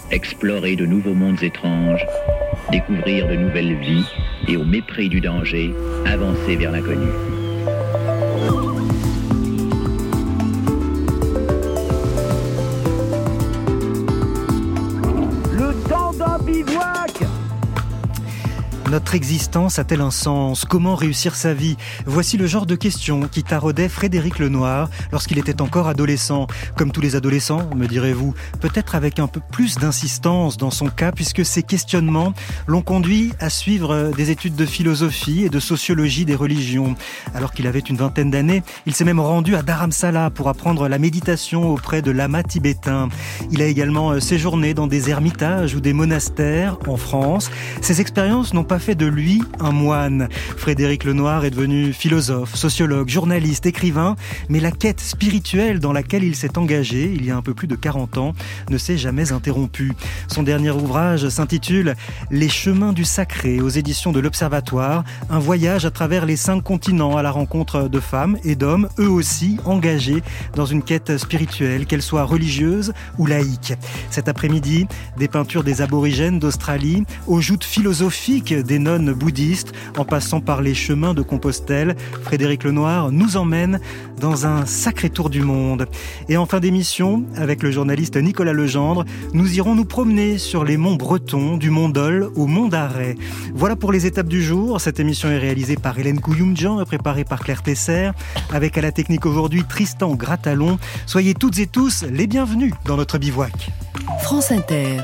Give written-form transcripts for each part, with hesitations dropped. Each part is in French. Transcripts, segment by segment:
explorer de nouveaux mondes étranges, découvrir de nouvelles vies et au mépris du danger, avancer vers l'inconnu. Le temps d'un bivouac! Notre existence a-t-elle un sens ? Comment réussir sa vie ? Voici le genre de questions qui taraudait Frédéric Lenoir lorsqu'il était encore adolescent. Comme tous les adolescents, me direz-vous, peut-être avec un peu plus d'insistance dans son cas, puisque ces questionnements l'ont conduit à suivre des études de philosophie et de sociologie des religions. Alors qu'il avait une vingtaine d'années, il s'est même rendu à Dharamsala pour apprendre la méditation auprès de lamas tibétains. Il a également séjourné dans des ermitages ou des monastères en France. Ces expériences n'ont pas fait de lui un moine. Frédéric Lenoir est devenu philosophe, sociologue, journaliste, écrivain, mais la quête spirituelle dans laquelle il s'est engagé il y a un peu plus de 40 ans ne s'est jamais interrompue. Son dernier ouvrage s'intitule « Les chemins du sacré » aux éditions de l'Observatoire, un voyage à travers les 5 continents à la rencontre de femmes et d'hommes, eux aussi engagés dans une quête spirituelle, qu'elle soit religieuse ou laïque. Cet après-midi, des peintures des aborigènes d'Australie aux joutes philosophiques des nonnes bouddhistes, en passant par les chemins de Compostelle, Frédéric Lenoir nous emmène dans un sacré tour du monde. Et en fin d'émission, avec le journaliste Nicolas Legendre, nous irons nous promener sur les monts bretons, du mont Dol au mont d'Arrée. Voilà pour les étapes du jour. Cette émission est réalisée par Hélène Couyoumdjian et préparée par Claire Tesser, avec à la technique aujourd'hui Tristan Gratalon. Soyez toutes et tous les bienvenus dans notre bivouac. France Inter.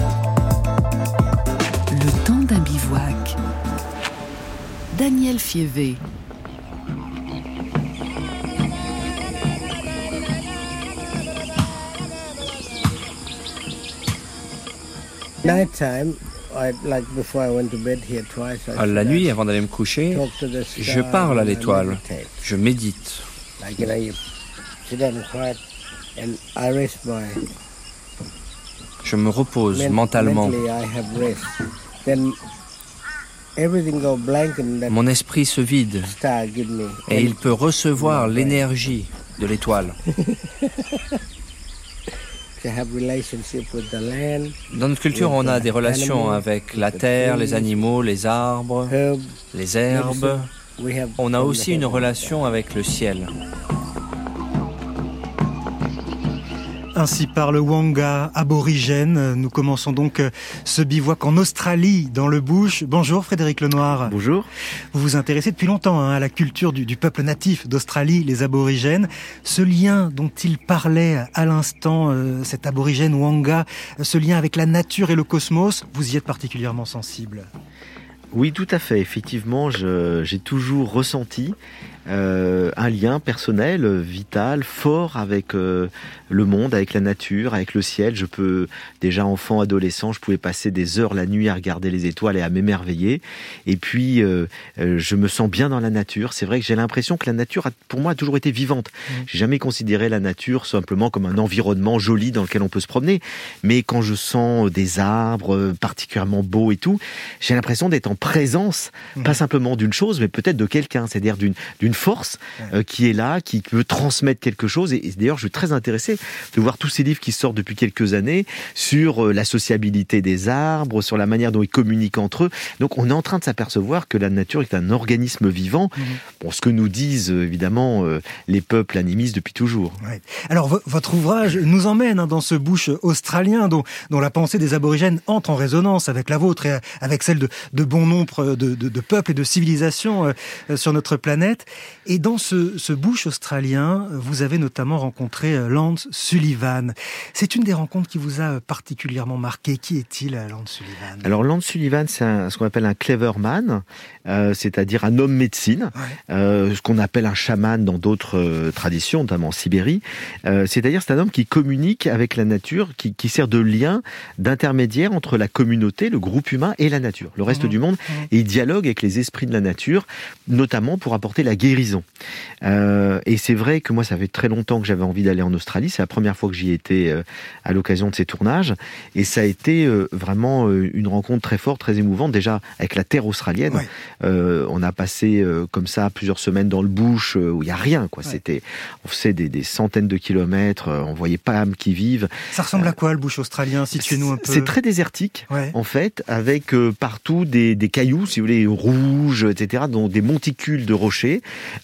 Le temps d'un bivouac. Daniel Fievé. La nuit, avant d'aller me coucher, je parle à l'étoile, je médite. Je me repose mentalement. Mon esprit se vide et il peut recevoir l'énergie de l'étoile. Dans notre culture, on a des relations avec la terre, les animaux, les arbres, les herbes. On a aussi une relation avec le ciel. Ainsi parle Wanga, aborigène. Nous commençons donc ce bivouac en Australie, dans le bush. Bonjour Frédéric Lenoir. Bonjour. Vous vous intéressez depuis longtemps à la culture du peuple natif d'Australie, les aborigènes. Ce lien dont il parlait à l'instant, cet aborigène Wanga, ce lien avec la nature et le cosmos, vous y êtes particulièrement sensible. Oui, tout à fait. Effectivement, j'ai toujours ressenti un lien personnel, vital, fort avec le monde, avec la nature, avec le ciel. Je peux, déjà enfant, adolescent, je pouvais passer des heures la nuit à regarder les étoiles et à m'émerveiller. Et puis, je me sens bien dans la nature. C'est vrai que j'ai l'impression que la nature, pour moi, a toujours été vivante. J'ai jamais considéré la nature simplement comme un environnement joli dans lequel on peut se promener. Mais quand je sens des arbres particulièrement beaux et tout, j'ai l'impression d'être en présence, pas simplement d'une chose, mais peut-être de quelqu'un, c'est-à-dire d'une force qui est là, qui peut transmettre quelque chose. Et d'ailleurs, je suis très intéressé de voir tous ces livres qui sortent depuis quelques années sur la sociabilité des arbres, sur la manière dont ils communiquent entre eux. Donc, on est en train de s'apercevoir que la nature est un organisme vivant. Bon, ce que nous disent évidemment les peuples animistes depuis toujours. Ouais. Alors, votre ouvrage nous emmène dans ce bush australien dont la pensée des aborigènes entre en résonance avec la vôtre et avec celle de bon nombre de peuples et de civilisations sur notre planète. Et dans ce bush australien, vous avez notamment rencontré Lance Sullivan. C'est une des rencontres qui vous a particulièrement marqué. Qui est-il, Lance Sullivan ? Alors, Lance Sullivan, c'est ce qu'on appelle un clever man, c'est-à-dire un homme médecine, ce qu'on appelle un chaman dans d'autres traditions, notamment en Sibérie. C'est-à-dire, c'est un homme qui communique avec la nature, qui sert de lien, d'intermédiaire entre la communauté, le groupe humain et la nature, le reste du monde. Et il dialogue avec les esprits de la nature, notamment pour apporter la guérison guérison. Et c'est vrai que moi, ça fait très longtemps que j'avais envie d'aller en Australie. C'est la première fois que j'y étais à l'occasion de ces tournages. Et ça a été vraiment une rencontre très forte, très émouvante, déjà avec la terre australienne. Ouais. On a passé comme ça plusieurs semaines dans le bush où il n'y a rien, quoi. Ouais. On faisait des centaines de kilomètres, on voyait pas âme qui vive. Ça ressemble à quoi le bush australien? Situez-nous un peu. C'est très désertique, en fait, avec partout des cailloux, si vous voulez, rouges, etc., dont des monticules de rochers,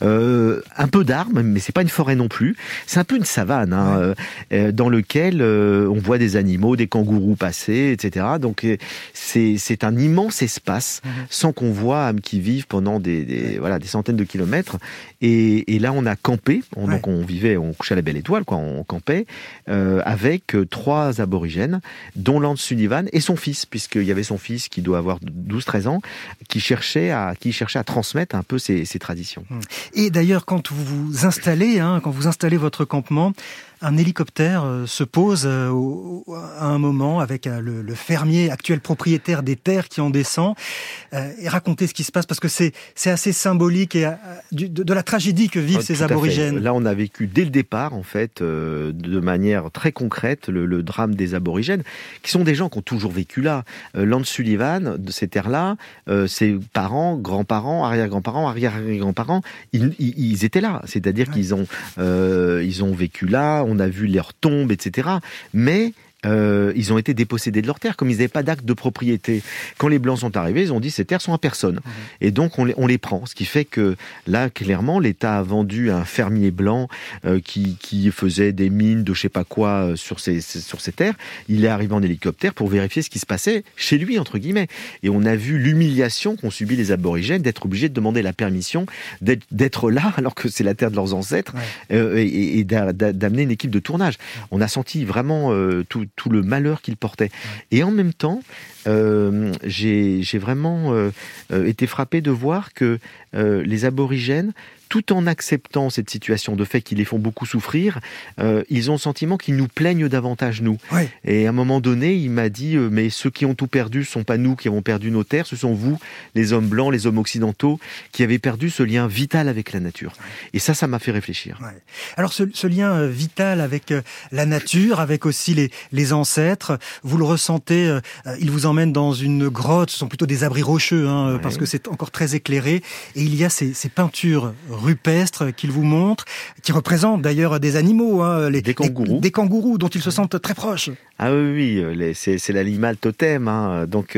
un peu d'arbres, mais c'est pas une forêt non plus. C'est un peu une savane, dans lequel on voit des animaux, des kangourous passer, etc. Donc c'est un immense espace, sans qu'on voit âme qui vive pendant des centaines de kilomètres. Et là, on a campé. Donc on couchait à la belle étoile, quoi. On campait avec 3 aborigènes, dont Lance Sullivan et son fils, puisqu'il y avait son fils qui doit avoir 12-13 ans, qui cherchait à transmettre un peu ces traditions. Et d'ailleurs, quand vous vous installez, quand vous installez votre campement, un hélicoptère se pose à un moment avec le fermier, actuel propriétaire des terres, qui en descend, et raconter ce qui se passe, parce que c'est assez symbolique et de la tragédie que vivent ces aborigènes. Là, on a vécu dès le départ, en fait, de manière très concrète, le drame des aborigènes, qui sont des gens qui ont toujours vécu là. Lance Sullivan, de ces terres-là, ses parents, grands-parents, arrière-grands-parents, arrière-grands-parents, ils étaient là. C'est-à-dire qu'ils ont vécu là. On a vu leurs tombes, etc. Mais ils ont été dépossédés de leurs terres, comme ils n'avaient pas d'acte de propriété. Quand les Blancs sont arrivés, ils ont dit ces terres sont à personne. Et donc on les prend. Ce qui fait que là, clairement, l'État a vendu à un fermier blanc qui faisait des mines de je sais pas quoi sur ces terres. Il est arrivé en hélicoptère pour vérifier ce qui se passait chez lui, entre guillemets. Et on a vu l'humiliation qu'ont subi les aborigènes d'être obligés de demander la permission d'être là, alors que c'est la terre de leurs ancêtres, et d'amener une équipe de tournage. On a senti vraiment tout le malheur qu'il portait. Et en même temps, j'ai vraiment été frappé de voir que les aborigènes, tout en acceptant cette situation de fait qu'ils les font beaucoup souffrir, ils ont le sentiment qu'ils nous plaignent davantage, nous. Ouais. Et à un moment donné, il m'a dit mais ceux qui ont tout perdu, ce ne sont pas nous qui avons perdu nos terres, ce sont vous, les hommes blancs, les hommes occidentaux, qui avez perdu ce lien vital avec la nature. Ouais. Et ça m'a fait réfléchir. Ouais. Alors ce lien vital avec la nature, avec aussi les ancêtres, vous le ressentez, ils vous emmènent dans une grotte, ce sont plutôt des abris rocheux, parce que c'est encore très éclairé, et il y a ces peintures rupestres qu'il vous montre, qui représentent d'ailleurs des animaux, des kangourous. Des kangourous dont ils se sentent très proches. Ah oui, c'est l'animal totem. Donc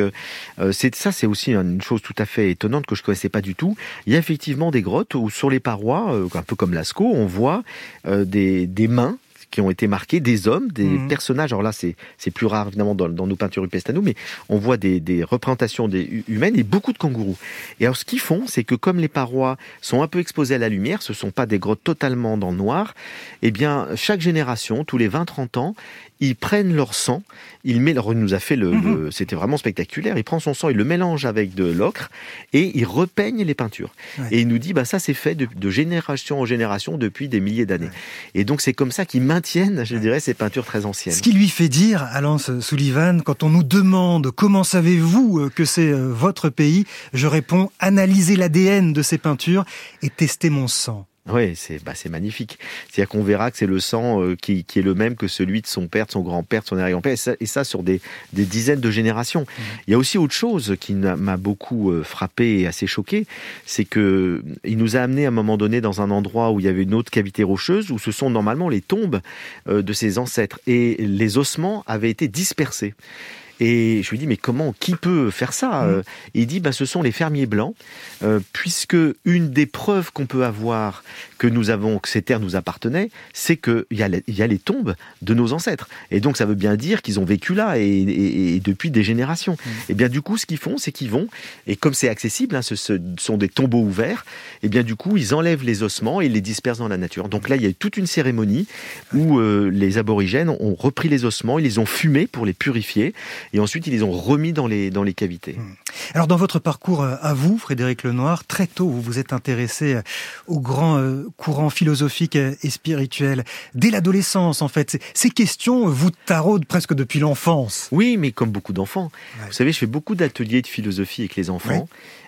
c'est aussi une chose tout à fait étonnante que je connaissais pas du tout. Il y a effectivement des grottes où sur les parois, un peu comme Lascaux, on voit des mains qui ont été marqués, des hommes, des personnages. Alors là, c'est plus rare évidemment dans nos peintures rupestres à nous, mais on voit des représentations humaines et beaucoup de kangourous. Et alors ce qu'ils font, c'est que comme les parois sont un peu exposées à la lumière, ce sont pas des grottes totalement dans le noir, eh bien chaque génération, tous les 20-30 ans, ils prennent leur sang, il nous a fait c'était vraiment spectaculaire, il prend son sang, il le mélange avec de l'ocre et il repeigne les peintures. Ouais. Et il nous dit, ça c'est fait de génération en génération depuis des milliers d'années. Ouais. Et donc c'est comme ça qu'ils maintiennent, je dirais, ces peintures très anciennes. Ce qui lui fait dire à Lance Sullivan, quand on nous demande comment savez-vous que c'est votre pays, je réponds, analysez l'ADN de ces peintures et testez mon sang. Oui, c'est magnifique. C'est-à-dire qu'on verra que c'est le sang qui est le même que celui de son père, de son grand-père, de son arrière-grand-père, et ça sur des dizaines de générations. Il y a aussi autre chose qui m'a beaucoup frappé et assez choqué, c'est que il nous a amené à un moment donné dans un endroit où il y avait une autre cavité rocheuse, où ce sont normalement les tombes de ses ancêtres, et les ossements avaient été dispersés. Et je lui dis, mais qui peut faire ça ? Et il dit, ce sont les fermiers blancs, puisque une des preuves qu'on peut avoir que ces terres nous appartenaient, c'est qu'il y a les tombes de nos ancêtres. Et donc ça veut bien dire qu'ils ont vécu là et depuis des générations. Et bien du coup, ce qu'ils font, c'est qu'ils vont, et comme c'est accessible, ce sont des tombeaux ouverts, et bien du coup, ils enlèvent les ossements et ils les dispersent dans la nature. Donc là, il y a toute une cérémonie où les aborigènes ont repris les ossements, ils les ont fumés pour les purifier, et ensuite ils les ont remis dans les cavités. Alors dans votre parcours à vous, Frédéric Lenoir, très tôt vous vous êtes intéressé aux grands courants philosophiques et spirituels. Dès l'adolescence en fait, ces questions vous taraudent presque depuis l'enfance. Oui, mais comme beaucoup d'enfants. Ouais. Vous savez, je fais beaucoup d'ateliers de philosophie avec les enfants.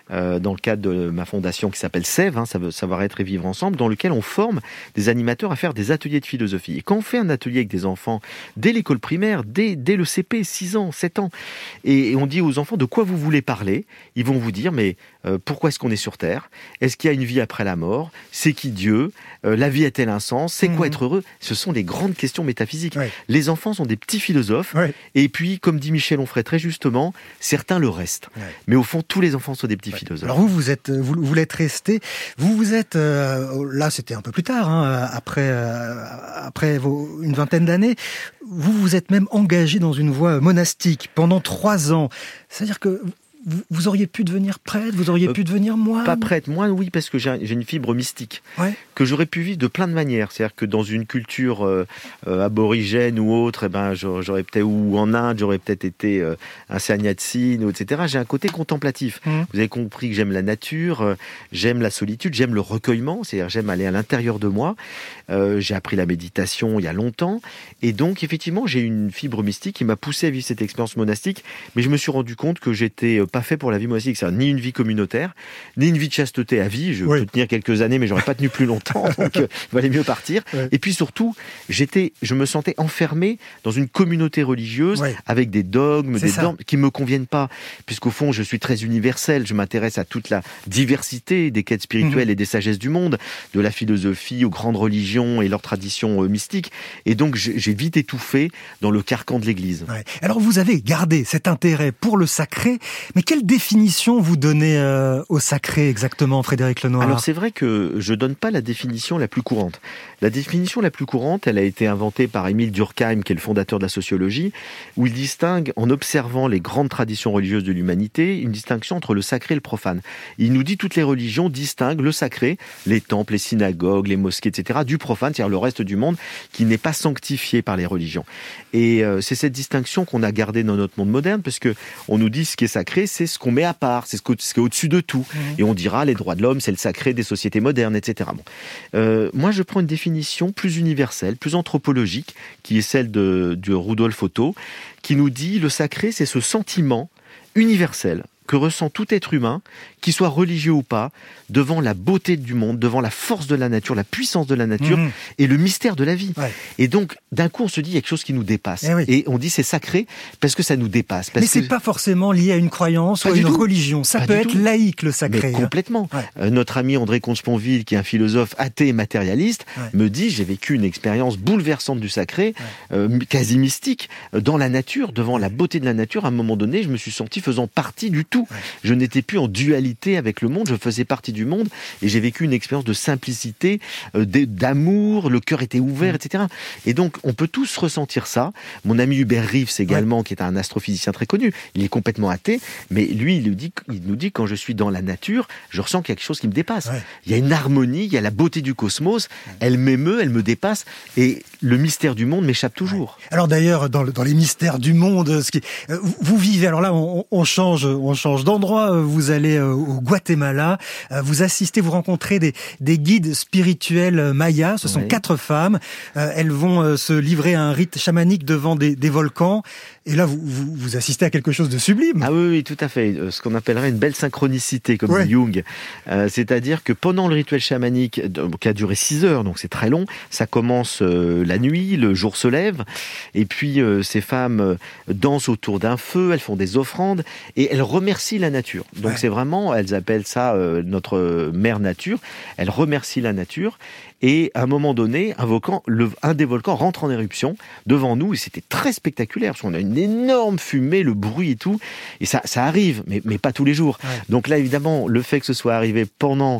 dans le cadre de ma fondation qui s'appelle SEV, Savoir être et vivre ensemble, dans lequel on forme des animateurs à faire des ateliers de philosophie. Et quand on fait un atelier avec des enfants dès l'école primaire, dès le CP, 6 ans, 7 ans, et on dit aux enfants de quoi vous voulez parler, ils vont vous dire mais pourquoi est-ce qu'on est sur Terre ? Est-ce qu'il y a une vie après la mort ? C'est qui Dieu ? La vie a-t-elle un sens ? C'est quoi être heureux ? Ce sont des grandes questions métaphysiques. Ouais. Les enfants sont des petits philosophes, et puis, comme dit Michel Onfray très justement, certains le restent. Ouais. Mais au fond, tous les enfants sont des petits philosophes. Alors vous l'êtes resté, vous êtes, là c'était un peu plus tard, après une vingtaine d'années, vous êtes même engagé dans une voie monastique pendant 3 ans. C'est-à-dire que vous auriez pu devenir prêtre, vous auriez pu devenir moine. Pas prêtre, moine oui, parce que j'ai une fibre mystique que j'aurais pu vivre de plein de manières. C'est-à-dire que dans une culture aborigène ou autre, j'aurais peut-être, ou en Inde, j'aurais peut-être été un sannyasine, etc. J'ai un côté contemplatif. Vous avez compris que j'aime la nature, j'aime la solitude, j'aime le recueillement, c'est-à-dire j'aime aller à l'intérieur de moi. J'ai appris la méditation il y a longtemps, et donc effectivement j'ai une fibre mystique qui m'a poussé à vivre cette expérience monastique, mais je me suis rendu compte que j'étais pas fait pour la vie monastique, ça, ni une vie communautaire, ni une vie de chasteté à vie. Je peux tenir quelques années, mais j'aurais pas tenu plus longtemps, donc il valait mieux partir. Et puis surtout, je me sentais enfermé dans une communauté religieuse avec des dogmes, normes qui me conviennent pas, puisqu'au fond, je suis très universel. Je m'intéresse à toute la diversité des quêtes spirituelles et des sagesses du monde, de la philosophie aux grandes religions et leurs traditions mystiques. Et donc, j'ai vite étouffé dans le carcan de l'Église. Ouais. Alors, vous avez gardé cet intérêt pour le sacré, mais quelle définition vous donnez au sacré exactement, Frédéric Lenoir ? Alors c'est vrai que je donne pas la définition la plus courante. La définition la plus courante, elle a été inventée par Émile Durkheim, qui est le fondateur de la sociologie, où il distingue, en observant les grandes traditions religieuses de l'humanité, une distinction entre le sacré et le profane. Il nous dit toutes les religions distinguent le sacré, les temples, les synagogues, les mosquées, etc., du profane, c'est-à-dire le reste du monde qui n'est pas sanctifié par les religions. Et c'est cette distinction qu'on a gardée dans notre monde moderne, parce que on nous dit ce qui est sacré, c'est ce qu'on met à part, c'est ce qui est au-dessus de tout. Et on dira les droits de l'homme, c'est le sacré des sociétés modernes, etc. Moi, je prends une définition plus universelle, plus anthropologique, qui est celle de Rudolf Otto, qui nous dit le sacré, c'est ce sentiment universel que ressent tout être humain, qu'il soit religieux ou pas, devant la beauté du monde, devant la force de la nature, la puissance de la nature et le mystère de la vie. Ouais. Et donc, d'un coup, on se dit il y a quelque chose qui nous dépasse. Et on dit c'est sacré parce que ça nous dépasse. Mais c'est pas forcément lié à une croyance ou à une religion. Ça peut être laïque, le sacré. Mais complètement. Notre ami André Comte-Sponville, qui est un philosophe athée et matérialiste, me dit j'ai vécu une expérience bouleversante du sacré, quasi mystique, dans la nature, devant la beauté de la nature. À un moment donné, je me suis senti faisant partie du tout. Je n'étais plus en dualité avec le monde, je faisais partie du monde et j'ai vécu une expérience de simplicité, d'amour, le cœur était ouvert, etc. Et donc, on peut tous ressentir ça. Mon ami Hubert Reeves également, qui est un astrophysicien très connu, il est complètement athée, mais lui, il nous dit quand je suis dans la nature, je ressens quelque chose qui me dépasse. Il y a une harmonie, il y a la beauté du cosmos, elle m'émeut, elle me dépasse et le mystère du monde m'échappe toujours. Alors d'ailleurs, dans les mystères du monde, vous vivez, alors là, on change d'endroit, vous allez au Guatemala, vous rencontrez des guides spirituels mayas, ce sont 4 femmes, elles vont se livrer à un rite chamanique devant des volcans, et là vous assistez à quelque chose de sublime. Ah oui, tout à fait, ce qu'on appellerait une belle synchronicité, comme dit Jung, c'est-à-dire que pendant le rituel chamanique, qui a duré 6 heures, donc c'est très long, ça commence la nuit, le jour se lève, et puis ces femmes dansent autour d'un feu, elles font des offrandes, et elles remercient la nature. Donc c'est vraiment, elles appellent ça notre mère nature, elles remercient la nature, et à un moment donné, un des volcans rentre en éruption devant nous, et c'était très spectaculaire, parce qu'on a une énorme fumée, le bruit et tout, et ça arrive, mais pas tous les jours. Donc là, évidemment, le fait que ce soit arrivé pendant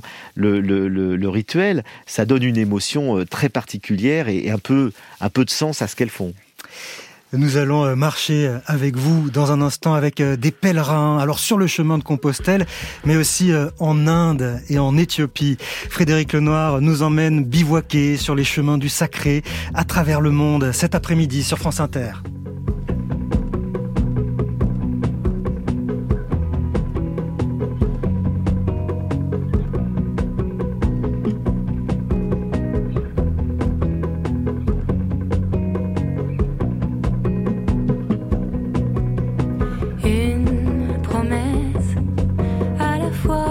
le rituel, ça donne une émotion très particulière et un peu de sens à ce qu'elles font. Nous allons marcher avec vous dans un instant avec des pèlerins, alors sur le chemin de Compostelle, mais aussi en Inde et en Éthiopie. Frédéric Lenoir nous emmène bivouaquer sur les chemins du sacré à travers le monde cet après-midi sur France Inter. Une promesse à la fois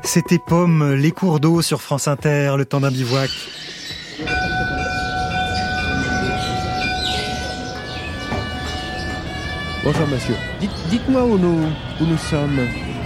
C'était Pomme, les cours d'eau sur France Inter, le temps d'un bivouac. Bonjour monsieur, dites-moi où nous sommes.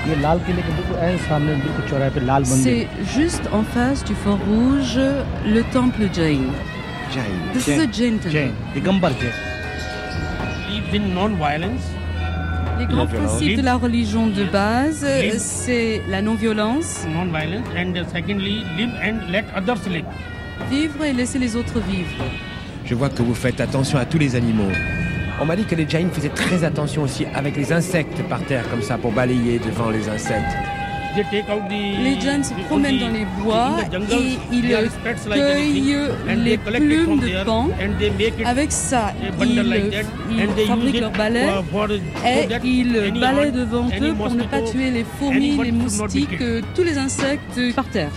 C'est juste en face du Fort Rouge, le temple Jain. This is a Jain temple. Digambar Jain. Live in non-violence. Les grands principes de la religion de base, c'est la non-violence. Non-violence and secondly, live and let others live. Vivre et laisser les autres vivre. Je vois que vous faites attention à tous les animaux. On m'a dit que les Jains faisaient très attention aussi avec les insectes par terre, comme ça, pour balayer devant les insectes. Les Jains se promènent dans les bois et ils cueillent les plumes de pan. Avec ça, ils fabriquent leur balai et ils balaient devant eux pour ne pas tuer les fourmis, les moustiques, tous les insectes par terre.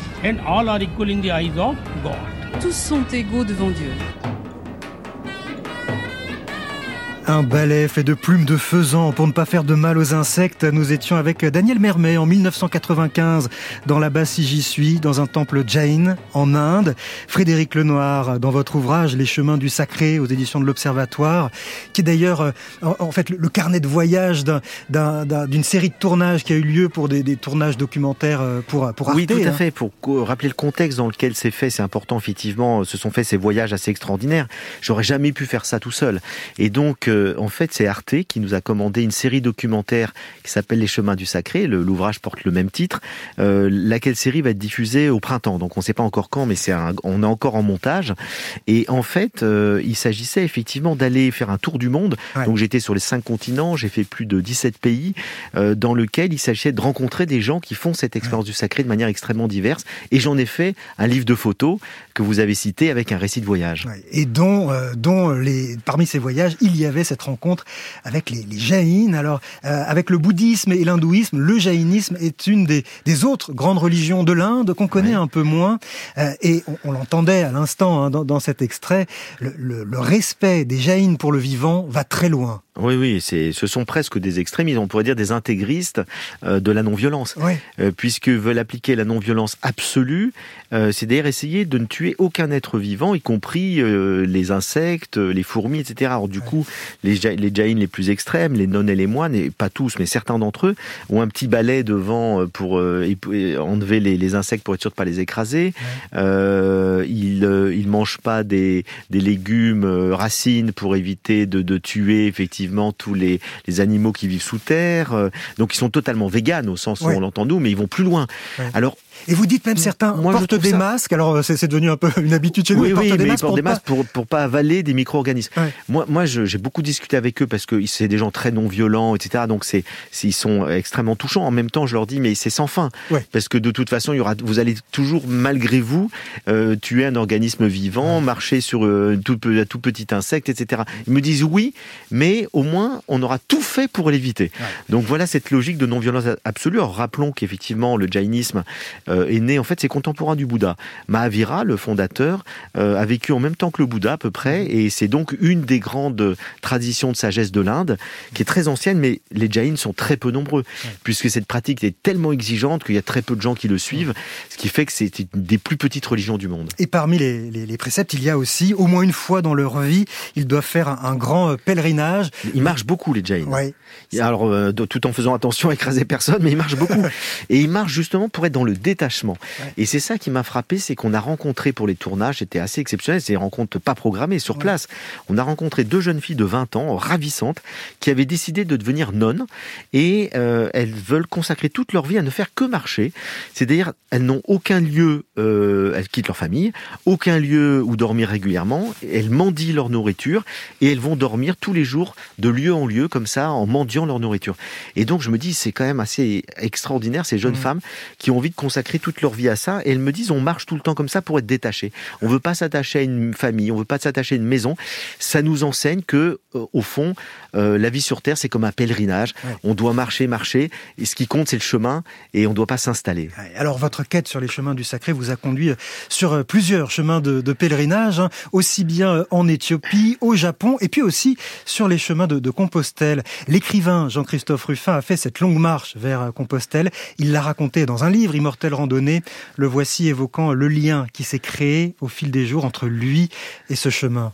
Tous sont égaux devant Dieu. Un balai fait de plumes de faisan pour ne pas faire de mal aux insectes. Nous étions avec Daniel Mermet en 1995 dans la basse Si j'y suis, dans un temple Jain en Inde. Frédéric Lenoir, dans votre ouvrage Les chemins du sacré aux éditions de l'Observatoire, qui est d'ailleurs en fait le carnet de voyage d'une série de tournages qui a eu lieu pour des tournages documentaires pour Arte. Oui, tout à fait. Pour rappeler le contexte dans lequel c'est fait, c'est important effectivement. Se sont faits ces voyages assez extraordinaires. J'aurais jamais pu faire ça tout seul. Et donc en fait, c'est Arte qui nous a commandé une série documentaire qui s'appelle Les chemins du sacré. L'ouvrage porte le même titre. Laquelle série va être diffusée au printemps. Donc on ne sait pas encore quand, mais on est encore en montage. Et en fait, il s'agissait effectivement d'aller faire un tour du monde. Ouais. Donc j'étais sur les 5 continents, j'ai fait plus de 17 pays, dans lequel il s'agissait de rencontrer des gens qui font cette expérience du sacré de manière extrêmement diverse. Et j'en ai fait un livre de photos que vous avez cité avec un récit de voyage. Ouais. Et parmi ces voyages, il y avait cette rencontre avec les Jains. Alors, avec le bouddhisme et l'hindouisme, le jaïnisme est une des autres grandes religions de l'Inde qu'on connaît un peu moins. Et on l'entendait à l'instant dans cet extrait, le respect des Jains pour le vivant va très loin. Oui, ce sont presque des extrémistes, on pourrait dire des intégristes de la non-violence, puisqu'ils veulent appliquer la non-violence absolue, c'est-à-dire essayer de ne tuer aucun être vivant, y compris les insectes, les fourmis, etc. Alors du coup, les Jains les plus extrêmes, les nonnes et les moines, et pas tous, mais certains d'entre eux, ont un petit balai devant pour enlever les insectes pour être sûr de ne pas les écraser. Ils mangent pas des légumes, racines pour éviter de tuer effectivement tous les animaux qui vivent sous terre. Donc ils sont totalement véganes au sens où on l'entend nous, mais ils vont plus loin. Alors, et vous dites même certains portent des masques, alors c'est devenu un peu une habitude chez nous. Ils portent des masques pour pas avaler des micro-organismes. Moi j'ai beaucoup discuté avec eux parce que c'est des gens très non-violents, etc. Donc ils sont extrêmement touchants. En même temps, je leur dis, mais c'est sans fin. Parce que de toute façon, vous allez toujours, malgré vous, tuer un organisme vivant, marcher sur un tout petit insecte, etc. Ils me disent oui, mais au moins, on aura tout fait pour l'éviter. Donc voilà cette logique de non-violence absolue. Alors, rappelons qu'effectivement, le jaïnisme est né, en fait, c'est contemporain du Bouddha. Mahavira, le fondateur, a vécu en même temps que le Bouddha, à peu près, et c'est donc une des grandes traditions de sagesse de l'Inde, qui est très ancienne, mais les Jains sont très peu nombreux, puisque cette pratique est tellement exigeante qu'il y a très peu de gens qui le suivent, ce qui fait que c'est une des plus petites religions du monde. Et parmi les préceptes, il y a aussi, au moins une fois dans leur vie, ils doivent faire un grand pèlerinage. Ils marchent beaucoup, les Jains. Alors, tout en faisant attention à écraser personne, mais ils marchent beaucoup. Et ils marchent justement pour être dans le détachement. Et c'est ça qui m'a frappé, c'est qu'on a rencontré pour les tournages, c'était assez exceptionnel, c'est des rencontres pas programmées, sur place. On a rencontré 2 jeunes filles de 20 ans, ravissantes, qui avaient décidé de devenir nonnes, et elles veulent consacrer toute leur vie à ne faire que marcher. C'est-à-dire, elles n'ont aucun lieu, elles quittent leur famille, aucun lieu où dormir régulièrement, elles mendient leur nourriture, et elles vont dormir tous les jours de lieu en lieu, comme ça, en mendiant leur nourriture. Et donc, je me dis, c'est quand même assez extraordinaire, ces jeunes femmes qui ont envie de consacrer toute leur vie à ça, et elles me disent, on marche tout le temps comme ça pour être détaché. On veut pas s'attacher à une famille, on veut pas s'attacher à une maison. Ça nous enseigne que, au fond, la vie sur Terre, c'est comme un pèlerinage. On doit marcher, et ce qui compte, c'est le chemin, et on doit pas s'installer. Alors, votre quête sur les chemins du sacré vous a conduit sur plusieurs chemins de pèlerinage, aussi bien en Éthiopie, au Japon, et puis aussi sur les chemins chemin de Compostelle. L'écrivain Jean-Christophe Ruffin a fait cette longue marche vers Compostelle. Il l'a raconté dans un livre, Immortelle Randonnée. Le voici évoquant le lien qui s'est créé au fil des jours entre lui et ce chemin.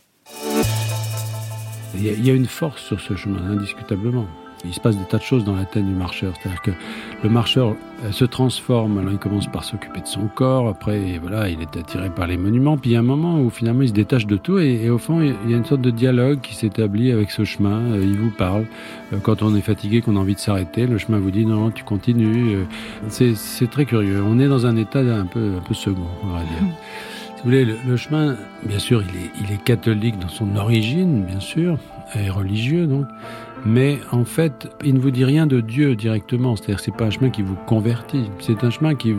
Il y a une force sur ce chemin, indiscutablement. Il se passe des tas de choses dans la tête du marcheur. C'est-à-dire que le marcheur se transforme. Alors il commence par s'occuper de son corps. Après, voilà, il est attiré par les monuments. Puis il y a un moment où finalement il se détache de tout. Et au fond, il y a une sorte de dialogue qui s'établit avec ce chemin. Il vous parle. Quand on est fatigué, qu'on a envie de s'arrêter, le chemin vous dit non, tu continues. C'est très curieux. On est dans un état un peu second, on va dire. Si vous voulez, le chemin, bien sûr, il est catholique dans son origine, bien sûr, et religieux donc. Mais en fait, il ne vous dit rien de Dieu directement. C'est-à-dire que c'est pas un chemin qui vous convertit. C'est un chemin qui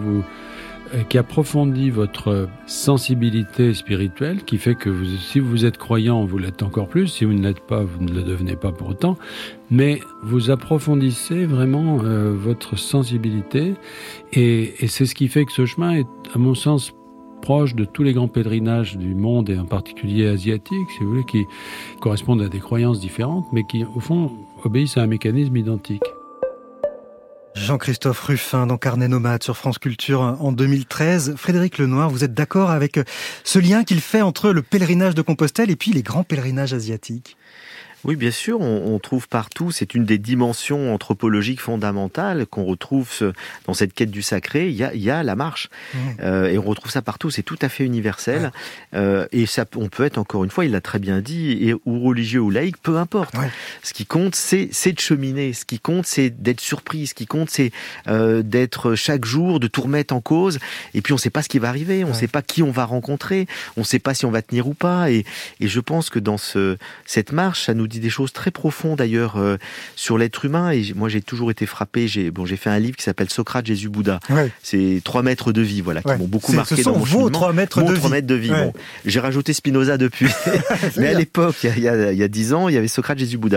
approfondit votre sensibilité spirituelle, qui fait que si vous êtes croyant, vous l'êtes encore plus. Si vous ne l'êtes pas, vous ne le devenez pas pour autant. Mais vous approfondissez vraiment votre sensibilité. Et c'est ce qui fait que ce chemin est, à mon sens, proche de tous les grands pèlerinages du monde, et en particulier asiatiques, si vous voulez, qui correspondent à des croyances différentes, mais qui, au fond, obéissent à un mécanisme identique. Jean-Christophe Ruffin dans Carnet Nomade sur France Culture en 2013. Frédéric Lenoir, vous êtes d'accord avec ce lien qu'il fait entre le pèlerinage de Compostelle et puis les grands pèlerinages asiatiques ? Oui, bien sûr, on trouve partout, c'est une des dimensions anthropologiques fondamentales qu'on retrouve dans cette quête du sacré, il y a la marche. Et on retrouve ça partout, c'est tout à fait universel. Et ça, on peut être, encore une fois, il l'a très bien dit, ou religieux ou laïque, peu importe. Ce qui compte, c'est de cheminer, ce qui compte, c'est d'être surpris, ce qui compte, c'est d'être chaque jour, de tout remettre en cause. Et puis on ne sait pas ce qui va arriver, on ne sait pas qui on va rencontrer, on ne sait pas si on va tenir ou pas. Et je pense que dans cette marche, ça nous dit des choses très profondes d'ailleurs sur l'être humain. Et moi j'ai toujours été frappé, j'ai fait un livre qui s'appelle Socrate, Jésus, Bouddha. C'est 3 maîtres de vie, voilà, qui m'ont beaucoup marqué dans mon cheminement. Ce sont vos 3 maîtres de vie. Bon, j'ai rajouté Spinoza depuis. Mais à l'époque, il y a 10 ans, il y avait Socrate, Jésus, Bouddha.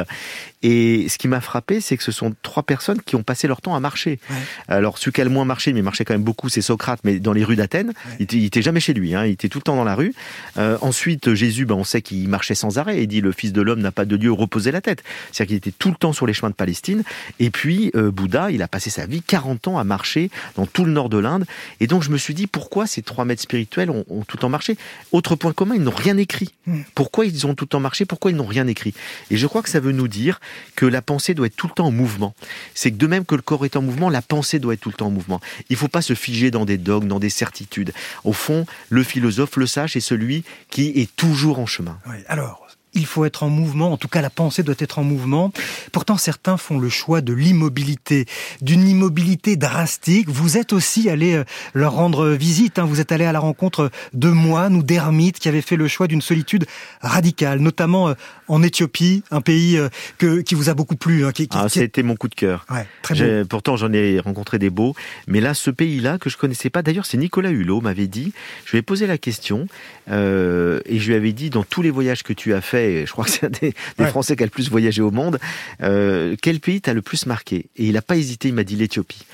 Et ce qui m'a frappé, c'est que ce sont 3 personnes qui ont passé leur temps à marcher. Alors celui qui a le moins marché, mais marchait quand même beaucoup, c'est Socrate, mais dans les rues d'Athènes. Il était jamais chez lui, il était tout le temps dans la rue. Ensuite, Jésus, on sait qu'il marchait sans arrêt. Il dit, le Fils de l'homme n'a pas de lieu où reposer la tête. C'est-à-dire qu'il était tout le temps sur les chemins de Palestine. Et puis, Bouddha, il a passé sa vie 40 ans à marcher dans tout le nord de l'Inde. Et donc, je me suis dit, pourquoi ces 3 maîtres spirituels ont tout le temps marché ? Autre point commun, ils n'ont rien écrit. Pourquoi ils ont tout le temps marché ? Pourquoi ils n'ont rien écrit ? Et je crois que ça veut nous dire que la pensée doit être tout le temps en mouvement. C'est que de même que le corps est en mouvement, la pensée doit être tout le temps en mouvement. Il ne faut pas se figer dans des dogmes, dans des certitudes. Au fond, le philosophe, le sage, c'est celui qui est toujours en chemin. Alors, il faut être en mouvement, en tout cas la pensée doit être en mouvement. Pourtant, certains font le choix de l'immobilité, d'une immobilité drastique. Vous êtes aussi allé leur rendre visite, vous êtes allé à la rencontre de moines ou d'ermites qui avaient fait le choix d'une solitude radicale, notamment en Éthiopie, un pays qui vous a beaucoup plu. C'était mon coup de cœur. Très beau. Pourtant, j'en ai rencontré des beaux, mais là, ce pays-là que je connaissais pas, d'ailleurs, c'est Nicolas Hulot m'avait dit, je lui ai posé la question, et je lui avais dit, dans tous les voyages que tu as fait, je crois que c'est un des Français qui a le plus voyagé au monde, quel pays t'a le plus marqué ? Et il n'a pas hésité, il m'a dit l'Éthiopie.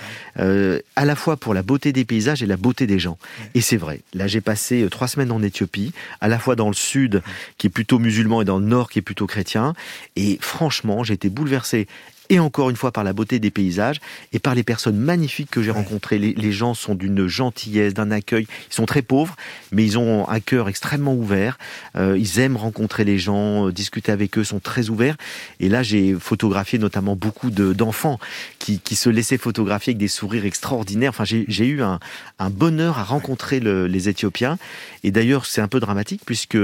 À la fois pour la beauté des paysages et la beauté des gens. Et c'est vrai, là j'ai passé 3 semaines en Éthiopie, à la fois dans le sud, qui est plutôt musulman, et dans le nord, qui est plutôt chrétien. Et franchement, j'ai été bouleversé. Et encore une fois par la beauté des paysages et par les personnes magnifiques que j'ai rencontrées. Les gens sont d'une gentillesse, d'un accueil. Ils sont très pauvres, mais ils ont un cœur extrêmement ouvert. Ils aiment rencontrer les gens, discuter avec eux, sont très ouverts. Et là, j'ai photographié notamment beaucoup d'enfants qui se laissaient photographier avec des sourires extraordinaires. Enfin, j'ai eu un bonheur à rencontrer les Éthiopiens. Et d'ailleurs, c'est un peu dramatique puisque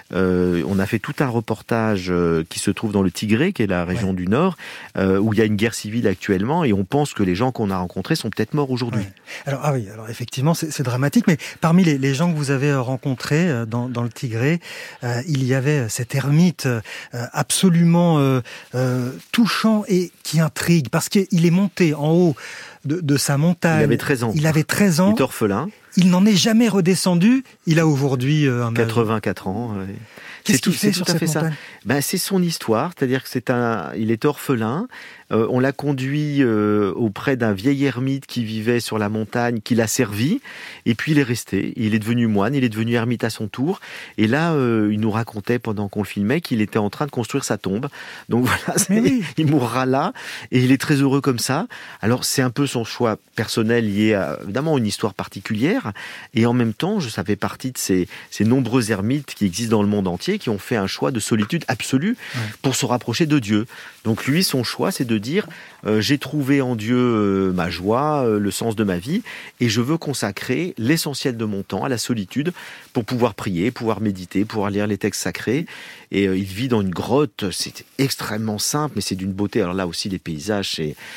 on a fait tout un reportage qui se trouve dans le Tigré, qui est la région du Nord, où il y a une guerre civile actuellement et on pense que les gens qu'on a rencontrés sont peut-être morts aujourd'hui. Alors effectivement, c'est dramatique, mais parmi les gens que vous avez rencontrés dans le Tigré, il y avait cet ermite absolument touchant et qui intrigue, parce qu'il est monté en haut de sa montagne. Il avait 13 ans. Il avait 13 ans. Il est orphelin. Il n'en est jamais redescendu. Il a aujourd'hui 84 ans. Qu'est-ce qu'il fait sur cette montagne ? C'est son histoire, c'est-à-dire que il est orphelin. On l'a conduit auprès d'un vieil ermite qui vivait sur la montagne, qui l'a servi, et puis il est resté. Il est devenu moine, il est devenu ermite à son tour. Et là, il nous racontait pendant qu'on le filmait qu'il était en train de construire sa tombe. Donc voilà, il mourra là, et il est très heureux comme ça. Alors c'est un peu son choix personnel lié à, évidemment, une histoire particulière, et en même temps, ça fait partie de ces nombreux ermites qui existent dans le monde entier, qui ont fait un choix de solitude absolue pour se rapprocher de Dieu. Donc lui, son choix, c'est de dire j'ai trouvé en Dieu ma joie, le sens de ma vie, et je veux consacrer l'essentiel de mon temps à la solitude pour pouvoir prier, pouvoir méditer, pouvoir lire les textes sacrés. Et il vit dans une grotte, c'est extrêmement simple, mais c'est d'une beauté. Alors là aussi, les paysages,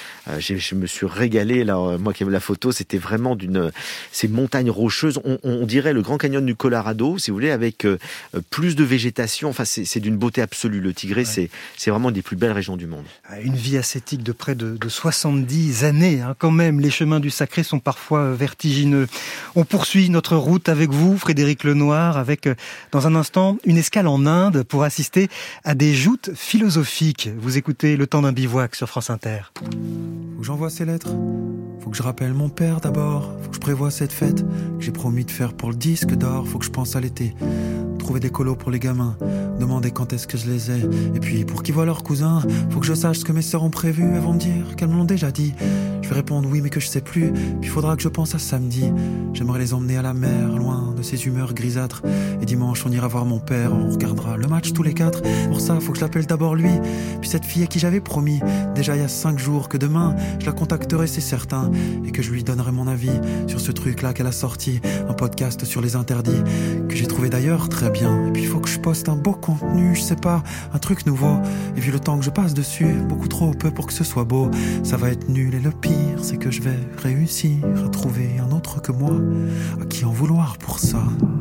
je me suis régalé. Là, moi qui aime la photo, c'était vraiment ces montagnes rocheuses. On dirait le Grand Canyon du Colorado, si vous voulez, avec plus de végétation. Enfin, c'est d'une beauté absolue. Le Tigré, c'est vraiment une des plus belles régions du monde. Une vie ascétique de près de 70 années, quand même. Les chemins du sacré sont parfois vertigineux. On poursuit notre route avec vous, Frédéric Lenoir, avec, dans un instant, une escale en Inde pour assister à des joutes philosophiques. Vous écoutez Le Temps d'un bivouac sur France Inter. Faut que j'envoie ces lettres, faut que je rappelle mon père d'abord, faut que je prévoie cette fête que j'ai promis de faire pour le disque d'or, faut que je pense à l'été, trouver des colos pour les gamins, demander quand est-ce que je les ai, et puis pour qu'ils voient leurs cousins, faut que je sache ce que mes sœurs ont prévu, elles vont me dire qu'elles me l'ont déjà dit, je vais répondre oui mais que je sais plus, puis faudra que je pense à samedi, j'aimerais les emmener à la mer, loin de ces humeurs grisâtres, et dimanche on ira voir mon père, on regardera le match tous les quatre, pour ça faut que je l'appelle d'abord lui, puis cette fille à qui j'avais promis, déjà il y a 5 jours que demain, je la contacterai c'est certain, et que je lui donnerai mon avis sur ce truc là qu'elle a sorti, un podcast sur les interdits, que j'ai trouvé d'ailleurs très bien, et puis il faut que je poste un beau contenu, je sais pas, un truc nouveau, et vu le temps que je passe dessus, beaucoup trop peu pour que ce soit beau, ça va être nul et le pire c'est que je vais réussir à trouver un autre que moi, à qui en vouloir pour ça.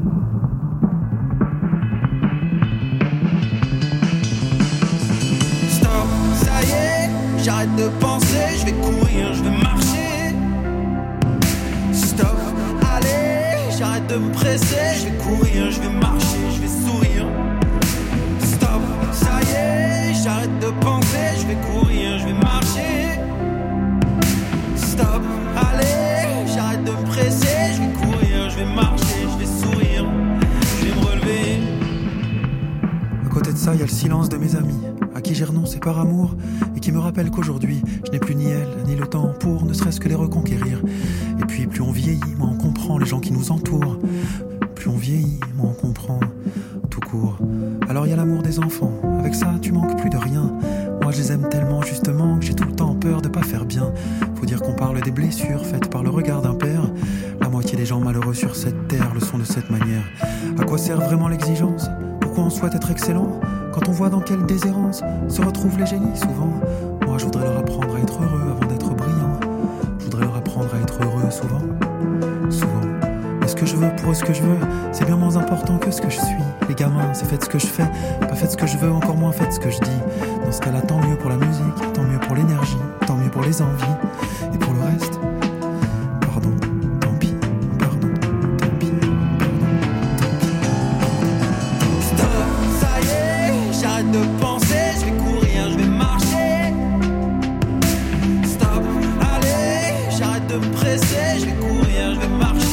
Stop, ça y est, j'arrête de penser, je vais courir, je vais marcher. Stop, allez, j'arrête de me presser, je vais courir, je vais marcher, je vais sourire. Stop, ça y est, j'arrête de penser, je vais courir, je vais marcher. Stop, allez, j'arrête de me presser, je vais courir, je vais marcher, je vais sourire, je vais me relever. À côté de ça, il y a le silence de mes amis, à qui j'ai renoncé par amour, et qui me rappellent qu'aujourd'hui, je n'ai plus ni elle, ni le temps pour ne serait-ce que les reconquérir. Et puis, plus on vieillit, moins on comprend les gens qui nous entourent. Plus on vieillit, moins on comprend tout court. Alors il y a l'amour des enfants, avec ça tu manques plus de rien. Moi je les aime tellement justement que j'ai tout le temps peur de pas faire bien. Faut dire qu'on parle des blessures faites par le regard d'un père. La moitié des gens malheureux sur cette terre le sont de cette manière. À quoi sert vraiment l'exigence ? Pourquoi on souhaite être excellent quand on voit dans quelle déshérence se retrouvent les génies souvent ? Moi je voudrais leur apprendre à être heureux avant d'être brillant. Je voudrais leur apprendre à être heureux souvent. Mais ce que je veux pour eux, ce que je veux, c'est bien moins important que ce que je suis. Les gamins, c'est faites ce que je fais, pas faites ce que je veux, encore moins faites ce que je dis. Dans ce cas-là, tant mieux pour la musique, tant mieux pour l'énergie, tant mieux pour les envies. Et pour le reste, pardon, tant pis, pardon, tant pis, pardon, tant pis. Stop, ça y est, j'arrête de penser, je vais courir, je vais marcher. Stop, allez, j'arrête de me presser, je vais courir, je vais marcher.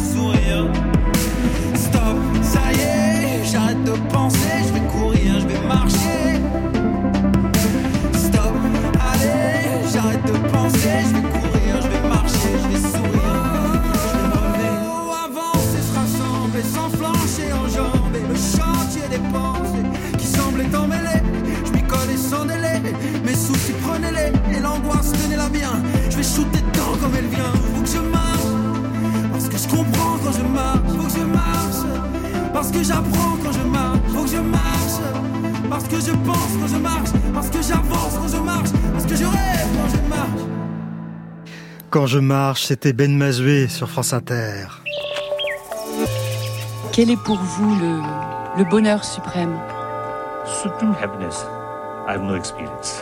Stop, ça y est, j'arrête de penser, je vais courir, je vais marcher. Stop, allez, j'arrête de penser, je vais courir, je vais marcher, je vais sourire, je vais me relever. Oh, avancer, se rassembler, sans flancher en jambes, et le chantier des pensées qui semblaient emmêlés. Je m'y collais sans délai, mes soucis prenez-les, et l'angoisse tenez-la bien. Je vais shooter dedans comme elle vient, faut que je marche. Parce que je comprends quand je marche, faut que je marche. Parce que j'apprends quand je marche, faut que je marche. Parce que je pense quand je marche, parce que j'avance quand je marche, parce que je rêve quand je marche. Quand je marche, c'était Ben Mazué sur France Inter. Quel est pour vous le bonheur suprême? Supreme happiness, I have no experience.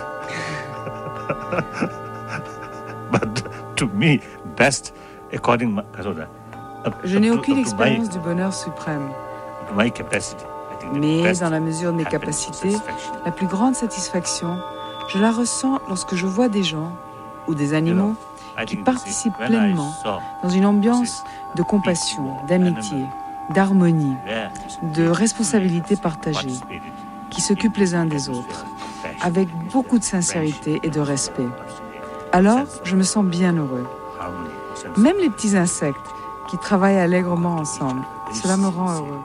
But to me, best according to Je n'ai aucune expérience du bonheur suprême. To my capacity, I Mais dans la mesure de mes capacités, la plus grande satisfaction, je la ressens lorsque je vois des gens ou des animaux qui participent pleinement dans une ambiance de compassion, d'amitié, d'harmonie, de responsabilité partagée, qui s'occupent les uns des autres, avec beaucoup de sincérité et de respect. Alors, je me sens bien heureux. Même les petits insectes qui travaillent allègrement ensemble, cela me rend heureux.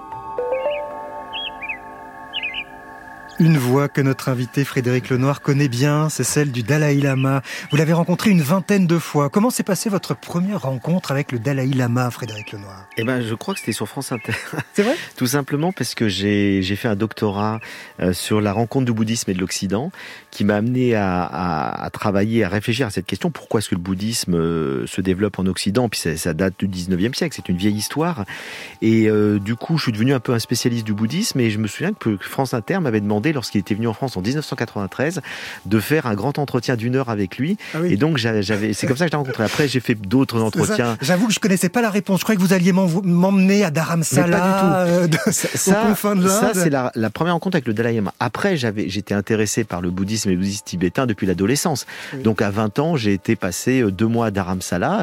Une voix que notre invité Frédéric Lenoir connaît bien, c'est celle du Dalai Lama. Vous l'avez rencontré une vingtaine de fois. Comment s'est passée votre première rencontre avec le Dalai Lama, Frédéric Lenoir ? Je crois que c'était sur France Inter. C'est vrai ? Tout simplement parce que j'ai fait un doctorat sur la rencontre du bouddhisme et de l'Occident, qui m'a amené à travailler, à réfléchir à cette question. Pourquoi est-ce que le bouddhisme se développe en Occident ? Puis ça date du 19e siècle, c'est une vieille histoire. Et du coup, je suis devenu un peu un spécialiste du bouddhisme, et je me souviens que France Inter m'avait demandé, lorsqu'il était venu en France en 1993, de faire un grand entretien d'1 heure avec lui. Ah oui. Et donc, c'est comme ça que je l'ai rencontré. Après, j'ai fait d'autres entretiens. J'avoue que je connaissais pas la réponse. Je croyais que vous alliez m'emmener à Dharamsala, aux confins de l'Inde. Ça, c'est la première rencontre avec le Dalai Lama. Après, j'étais intéressé par le bouddhisme et le bouddhisme tibétain depuis l'adolescence. Oui. Donc, à 20 ans, j'ai été passer 2 mois à Dharamsala,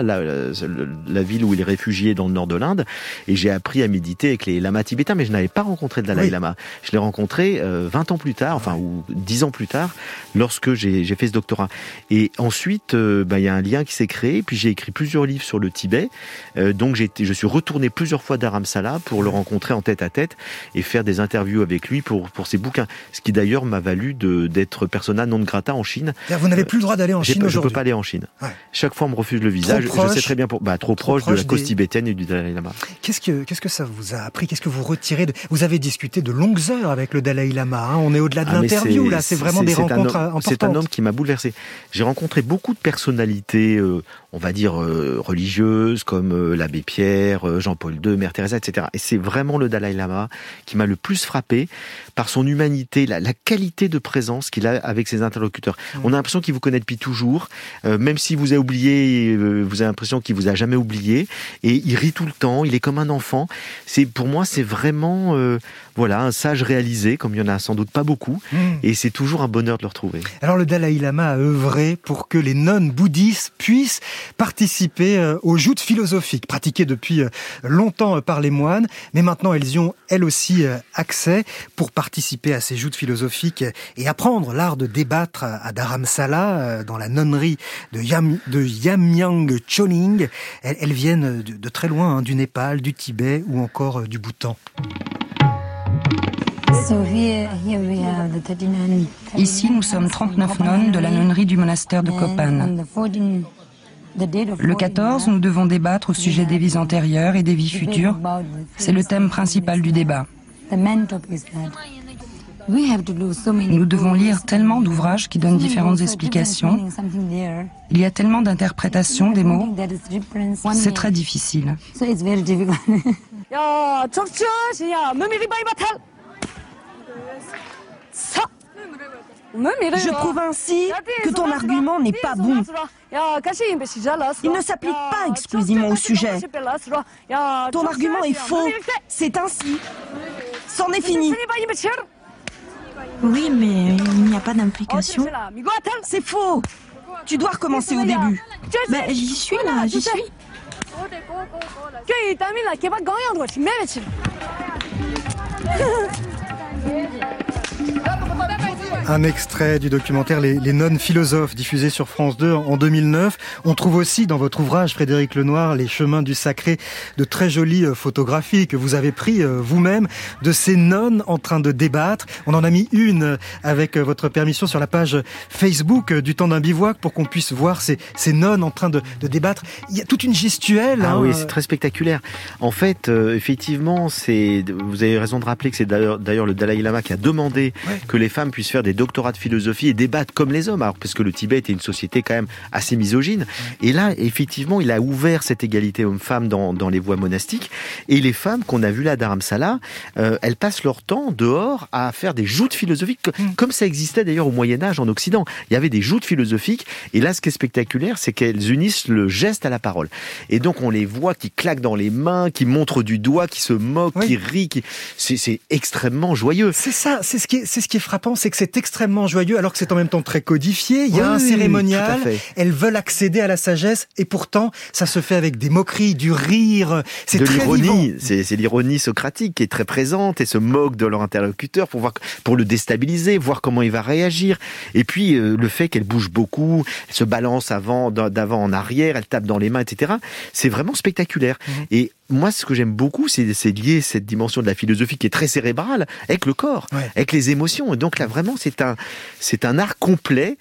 la ville où il est réfugié dans le nord de l'Inde, et j'ai appris à méditer avec les lamas tibétains, mais je n'avais pas rencontré le Dalai Lama. Je l'ai rencontré 20 ans plus tard, ou 10 ans plus tard, lorsque j'ai fait ce doctorat. Et ensuite, y a un lien qui s'est créé, puis j'ai écrit plusieurs livres sur le Tibet, donc je suis retourné plusieurs fois à Dharamsala pour le rencontrer en tête à tête et faire des interviews avec lui pour ses bouquins, ce qui d'ailleurs m'a valu d'être persona non grata en Chine. Vous n'avez plus le droit d'aller en Chine aujourd'hui. Je ne peux pas aller en Chine. Ouais. Chaque fois on me refuse le visa, je sais très bien trop proche de la cause tibétaine et du Dalai Lama. Qu'est-ce que ça vous a appris ? Qu'est-ce que vous retirez Vous avez discuté de longues heures avec le Dalai Lama, hein. On est au-delà de l'interview, là, c'est vraiment des rencontres importantes. C'est un homme qui m'a bouleversé. J'ai rencontré beaucoup de personnalités, on va dire religieuses, comme l'abbé Pierre, Jean-Paul II, Mère Teresa, etc. Et c'est vraiment le Dalai Lama qui m'a le plus frappé par son humanité, la qualité de présence qu'il a avec ses interlocuteurs. On a l'impression qu'il vous connaît depuis toujours, même si vous avez oublié, vous avez l'impression qu'il vous a jamais oublié, et il rit tout le temps, il est comme un enfant. Pour moi, c'est vraiment un sage réalisé, comme il y en a sans doute pas beaucoup, et c'est toujours un bonheur de le retrouver. Alors le Dalai Lama a œuvré pour que les nonnes bouddhistes puissent participer aux joutes philosophiques, pratiquées depuis longtemps par les moines, mais maintenant elles y ont elles aussi accès pour participer à ces joutes philosophiques et apprendre l'art de débattre à Dharamsala, dans la nonnerie de Yamyang Choling. Elles viennent de très loin, du Népal, du Tibet ou encore du Bhoutan. Ici, nous sommes 39 nonnes de la nonnerie du monastère de Kopan. Le 14, nous devons débattre au sujet des vies antérieures et des vies futures. C'est le thème principal du débat. Nous devons lire tellement d'ouvrages qui donnent différentes explications. Il y a tellement d'interprétations des mots. C'est très difficile. Je trouve ainsi que ton argument n'est pas bon. Il ne s'applique pas exclusivement au sujet. Ton argument est faux. C'est ainsi. C'en est fini. Oui, mais il n'y a pas d'implication. C'est faux. Tu dois recommencer au début. Mais j'y suis là, j'y suis. Un extrait du documentaire Les nonnes philosophes, diffusé sur France 2 en 2009. On trouve aussi dans votre ouvrage, Frédéric Lenoir, Les chemins du sacré, de très jolies photographies que vous avez pris vous-même de ces nonnes en train de débattre. On en a mis une avec votre permission sur la page Facebook du Temps d'un bivouac pour qu'on puisse voir ces nonnes en train de débattre. Il y a toute une gestuelle. Oui, c'est très spectaculaire. En fait, effectivement, vous avez raison de rappeler que c'est d'ailleurs le Dalai Lama qui a demandé que les femmes puissent faire des doctorats de philosophie et débattent comme les hommes, alors parce que le Tibet était une société quand même assez misogyne. Et là, effectivement, il a ouvert cette égalité homme-femme dans les voies monastiques. Et les femmes qu'on a vues là, Dharamsala, elles passent leur temps dehors à faire des joutes philosophiques, comme ça existait d'ailleurs au Moyen-Âge en Occident. Il y avait des joutes philosophiques. Et là, ce qui est spectaculaire, c'est qu'elles unissent le geste à la parole. Et donc, on les voit qui claquent dans les mains, qui montrent du doigt, qui se moquent, qui rient. C'est extrêmement joyeux. C'est ça, c'est ce qui est frappant, c'est que c'est extrêmement joyeux, alors que c'est en même temps très codifié. Il y a un cérémonial. Elles veulent accéder à la sagesse, et pourtant, ça se fait avec des moqueries, du rire. C'est très l'ironie. vivant. C'est l'ironie socratique qui est très présente et se moque de leur interlocuteur pour le déstabiliser, voir comment il va réagir. Et puis, le fait qu'elle bouge beaucoup, elle se balance d'avant en arrière, elle tape dans les mains, etc. C'est vraiment spectaculaire. Et moi, ce que j'aime beaucoup, c'est lier cette dimension de la philosophie qui est très cérébrale avec le corps, avec les émotions. Et donc là, vraiment, c'est un art complet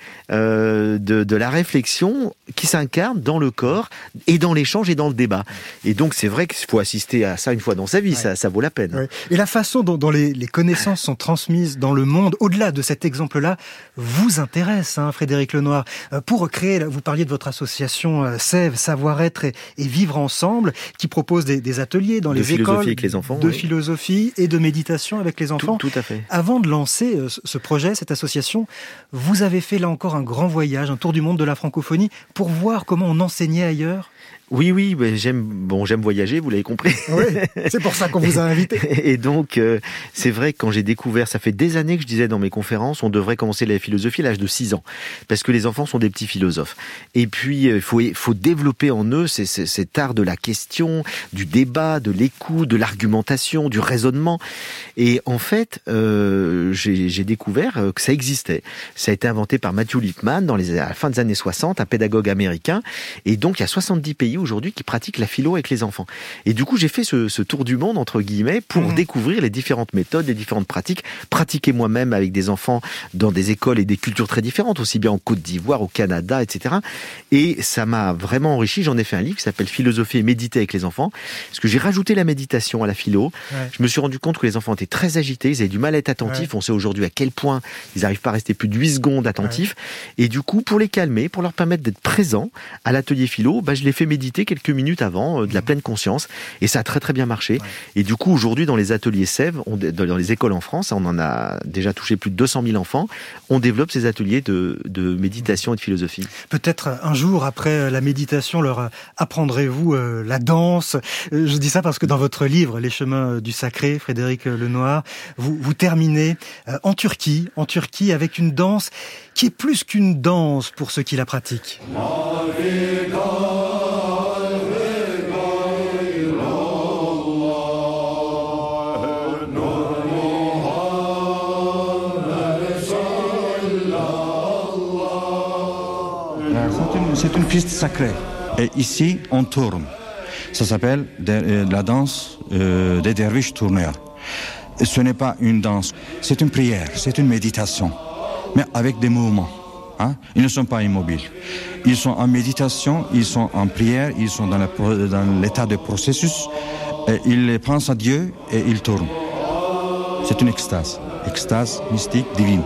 de la réflexion qui s'incarne dans le corps et dans l'échange et dans le débat. Et donc, c'est vrai qu'il faut assister à ça une fois dans sa vie, ça vaut la peine. Et la façon dont les connaissances sont transmises dans le monde, au-delà de cet exemple-là, vous intéresse, Frédéric Lenoir. Pour créer, vous parliez de votre association Sève, Savoir-être et Vivre Ensemble, qui propose des ateliers dans les écoles avec les enfants, de philosophie et de méditation avec les enfants. Tout à fait. Avant de lancer ce projet, cette association, vous avez fait là encore un grand voyage, un tour du monde de la francophonie pour voir comment on enseignait ailleurs. Oui, j'aime voyager, vous l'avez compris. Oui, c'est pour ça qu'on vous a invité. Et donc, c'est vrai que quand j'ai découvert, ça fait des années que je disais dans mes conférences, on devrait commencer la philosophie à l'âge de 6 ans, parce que les enfants sont des petits philosophes. Et puis, il faut développer en eux cet art de la question, du débat, de l'écoute, de l'argumentation, du raisonnement. Et en fait, j'ai découvert que ça existait. Ça a été inventé par Matthew Lipman à la fin des années 60, un pédagogue américain. Et donc, il y a 70 pays aujourd'hui qui pratiquent la philo avec les enfants. Et du coup, j'ai fait ce tour du monde, entre guillemets, pour découvrir les différentes méthodes, les différentes pratiques, pratiquer moi-même avec des enfants dans des écoles et des cultures très différentes, aussi bien en Côte d'Ivoire, au Canada, etc. Et ça m'a vraiment enrichi. J'en ai fait un livre qui s'appelle Philosophie et méditer avec les enfants, parce que j'ai rajouté la méditation à la philo. Je me suis rendu compte que les enfants étaient très agités, ils avaient du mal à être attentifs. On sait aujourd'hui à quel point ils n'arrivent pas à rester plus de 8 secondes attentifs. Et du coup, pour les calmer, pour leur permettre d'être présents à l'atelier philo, je les fais méditer quelques minutes avant, de la pleine conscience, et ça a très très bien marché. Et du coup, aujourd'hui, dans les ateliers Sève, dans les écoles en France, on en a déjà touché plus de 200 000 enfants, on développe ces ateliers de méditation et de philosophie. Peut-être un jour, après la méditation, leur apprendrez-vous la danse. Je dis ça parce que dans votre livre, Les chemins du sacré, Frédéric Lenoir, vous terminez en Turquie, avec une danse qui est plus qu'une danse pour ceux qui la pratiquent. C'est une piste sacrée. Et ici, on tourne. Ça s'appelle la danse des derviches tourneurs. Et ce n'est pas une danse, c'est une prière, c'est une méditation, mais avec des mouvements. Ils ne sont pas immobiles. Ils sont en méditation, ils sont en prière, ils sont dans l'état de processus. Et ils pensent à Dieu et ils tournent. C'est une extase mystique, divine.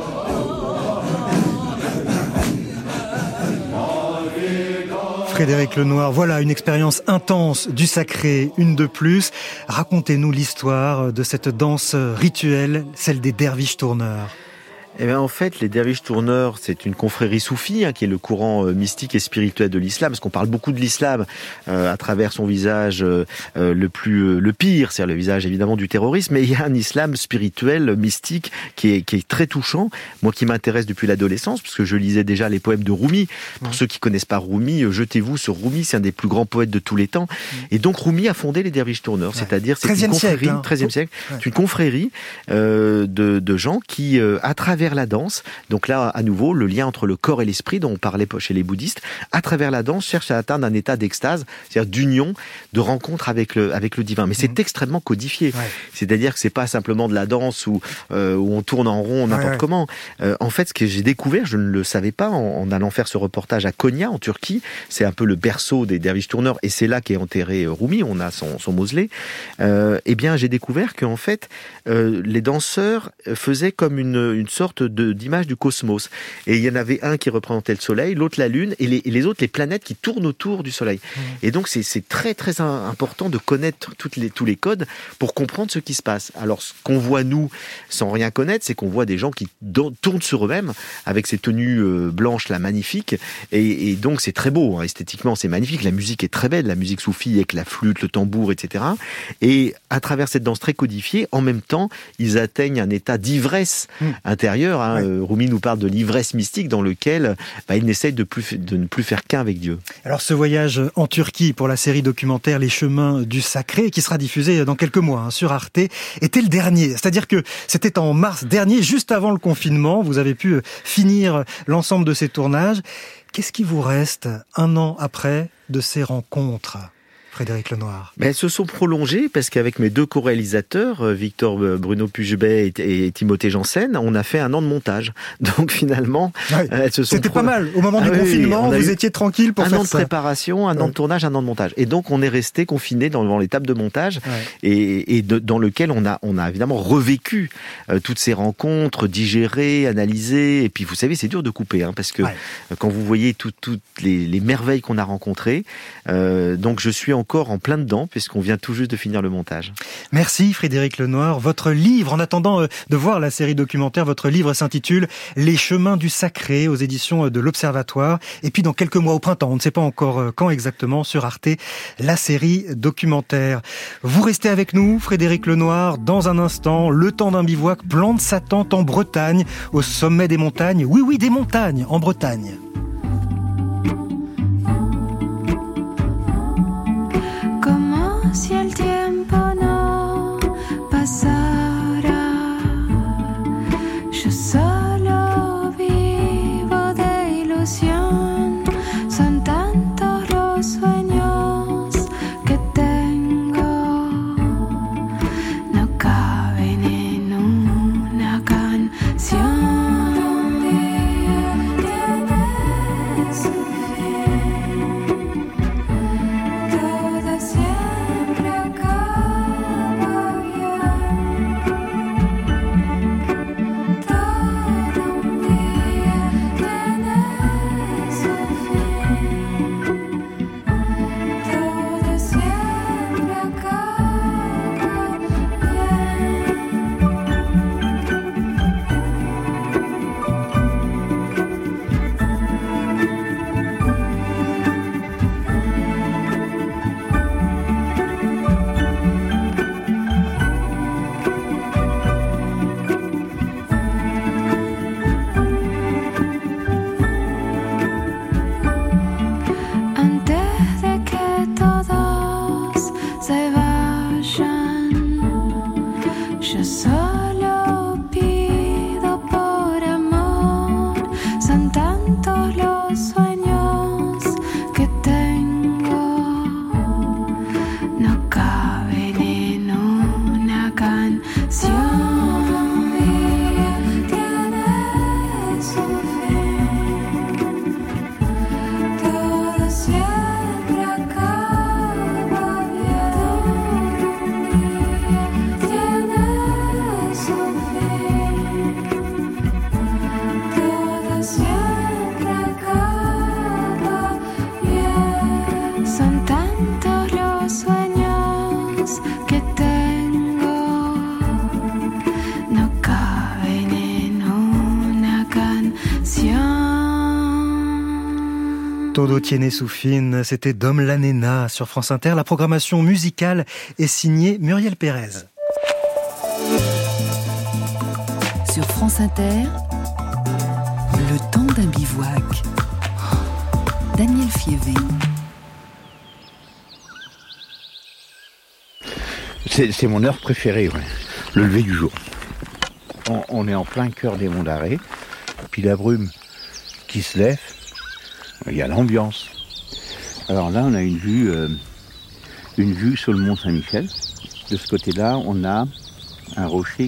Frédéric Lenoir, voilà une expérience intense du sacré, une de plus. Racontez-nous l'histoire de cette danse rituelle, celle des derviches tourneurs. Eh bien, en fait, les derviches tourneurs, c'est une confrérie soufie, qui est le courant mystique et spirituel de l'islam, parce qu'on parle beaucoup de l'islam à travers son visage le pire, c'est-à-dire le visage évidemment du terrorisme, mais il y a un islam spirituel, mystique, qui est très touchant. Moi qui m'intéresse depuis l'adolescence, parce que je lisais déjà les poèmes de Rumi. Pour ceux qui connaissent pas Rumi, jetez-vous sur Rumi, c'est un des plus grands poètes de tous les temps. Et donc Rumi a fondé les derviches tourneurs, c'est-à-dire c'est une confrérie, 13e siècle, c'est une confrérie de gens qui, à travers la danse, donc là à nouveau le lien entre le corps et l'esprit dont on parlait chez les bouddhistes, à travers la danse cherche à atteindre un état d'extase, c'est-à-dire d'union, de rencontre avec le divin. Mais c'est extrêmement codifié. C'est-à-dire que c'est pas simplement de la danse où on tourne en rond n'importe comment. En fait, ce que j'ai découvert, je ne le savais pas en allant faire ce reportage à Konya en Turquie. C'est un peu le berceau des derviches tourneurs et c'est là qu'est enterré Rumi. On a son mausolée. Eh bien, j'ai découvert qu'en fait, les danseurs faisaient comme une sorte sorte d'image du cosmos. Et il y en avait un qui représentait le Soleil, l'autre la Lune, et les autres les planètes qui tournent autour du Soleil. Et donc c'est très très important de connaître tous les codes pour comprendre ce qui se passe. Alors ce qu'on voit nous, sans rien connaître, c'est qu'on voit des gens qui tournent sur eux-mêmes avec ces tenues blanches là magnifiques, et donc c'est très beau, hein, esthétiquement c'est magnifique, la musique est très belle, la musique soufie avec la flûte, le tambour, etc. Et à travers cette danse très codifiée, en même temps, ils atteignent un état d'ivresse intérieure. Hein. Rumi nous parle de l'ivresse mystique dans lequel ils n'essayent de ne plus faire qu'un avec Dieu. Alors ce voyage en Turquie pour la série documentaire Les Chemins du Sacré, qui sera diffusée dans quelques mois sur Arte, était le dernier. C'est-à-dire que c'était en mars dernier, juste avant le confinement. Vous avez pu finir l'ensemble de ces tournages. Qu'est-ce qui vous reste 1 an après de ces rencontres, Frédéric Lenoir? Elles se sont prolongées parce qu'avec mes 2 co-réalisateurs, Victor Bruno Pugebet et Timothée Janssen, on a fait 1 an de montage. Donc finalement, elles se sont... C'était pas mal. Au moment du confinement, vous étiez tranquille pour faire ça. 1 an de préparation, 1 an de tournage, 1 an de montage. Et donc on est resté confiné dans l'étape de montage dans lequel on a évidemment revécu toutes ces rencontres, digéré, analysé. Et puis vous savez, c'est dur de couper, hein, parce que quand vous voyez toutes les merveilles qu'on a rencontrées, donc je suis encore en plein dedans, puisqu'on vient tout juste de finir le montage. Merci Frédéric Lenoir. Votre livre, en attendant de voir la série documentaire, votre livre s'intitule Les Chemins du Sacré, aux éditions de l'Observatoire. Et puis dans quelques mois, au printemps, on ne sait pas encore quand exactement, sur Arte, la série documentaire. Vous restez avec nous, Frédéric Lenoir, dans un instant, le temps d'un bivouac plante sa tente en Bretagne, au sommet des montagnes. Oui, des montagnes, en Bretagne. Si el tiempo no pasara, yo solo vivo de ilusión. Son tantos los sueños que tengo, no caben en una canción. Todo tiene su fin, c'était Dom la Nena sur France Inter. La programmation musicale est signée Muriel Pérez. Sur France Inter, le temps d'un bivouac. Daniel Fievé. C'est mon heure préférée, le lever du jour. On est en plein cœur des Monts d'Arrée, puis la brume qui se lève, il y a l'ambiance. Alors là, on a une vue sur le Mont Saint-Michel. De ce côté-là, on a un rocher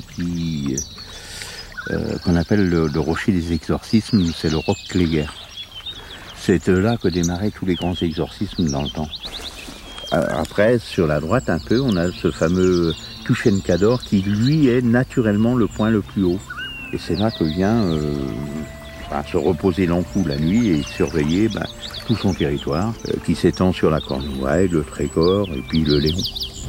qu'on appelle le rocher des exorcismes, c'est le roc Cléguer. C'est là que démarraient tous les grands exorcismes dans le temps. Après, sur la droite un peu, on a ce fameux Tuchen Cador qui, lui, est naturellement le point le plus haut Et c'est là que vient se reposer l'encou la nuit et surveiller tout son territoire qui s'étend sur la Cornouaille, le Trégor et puis le Léon.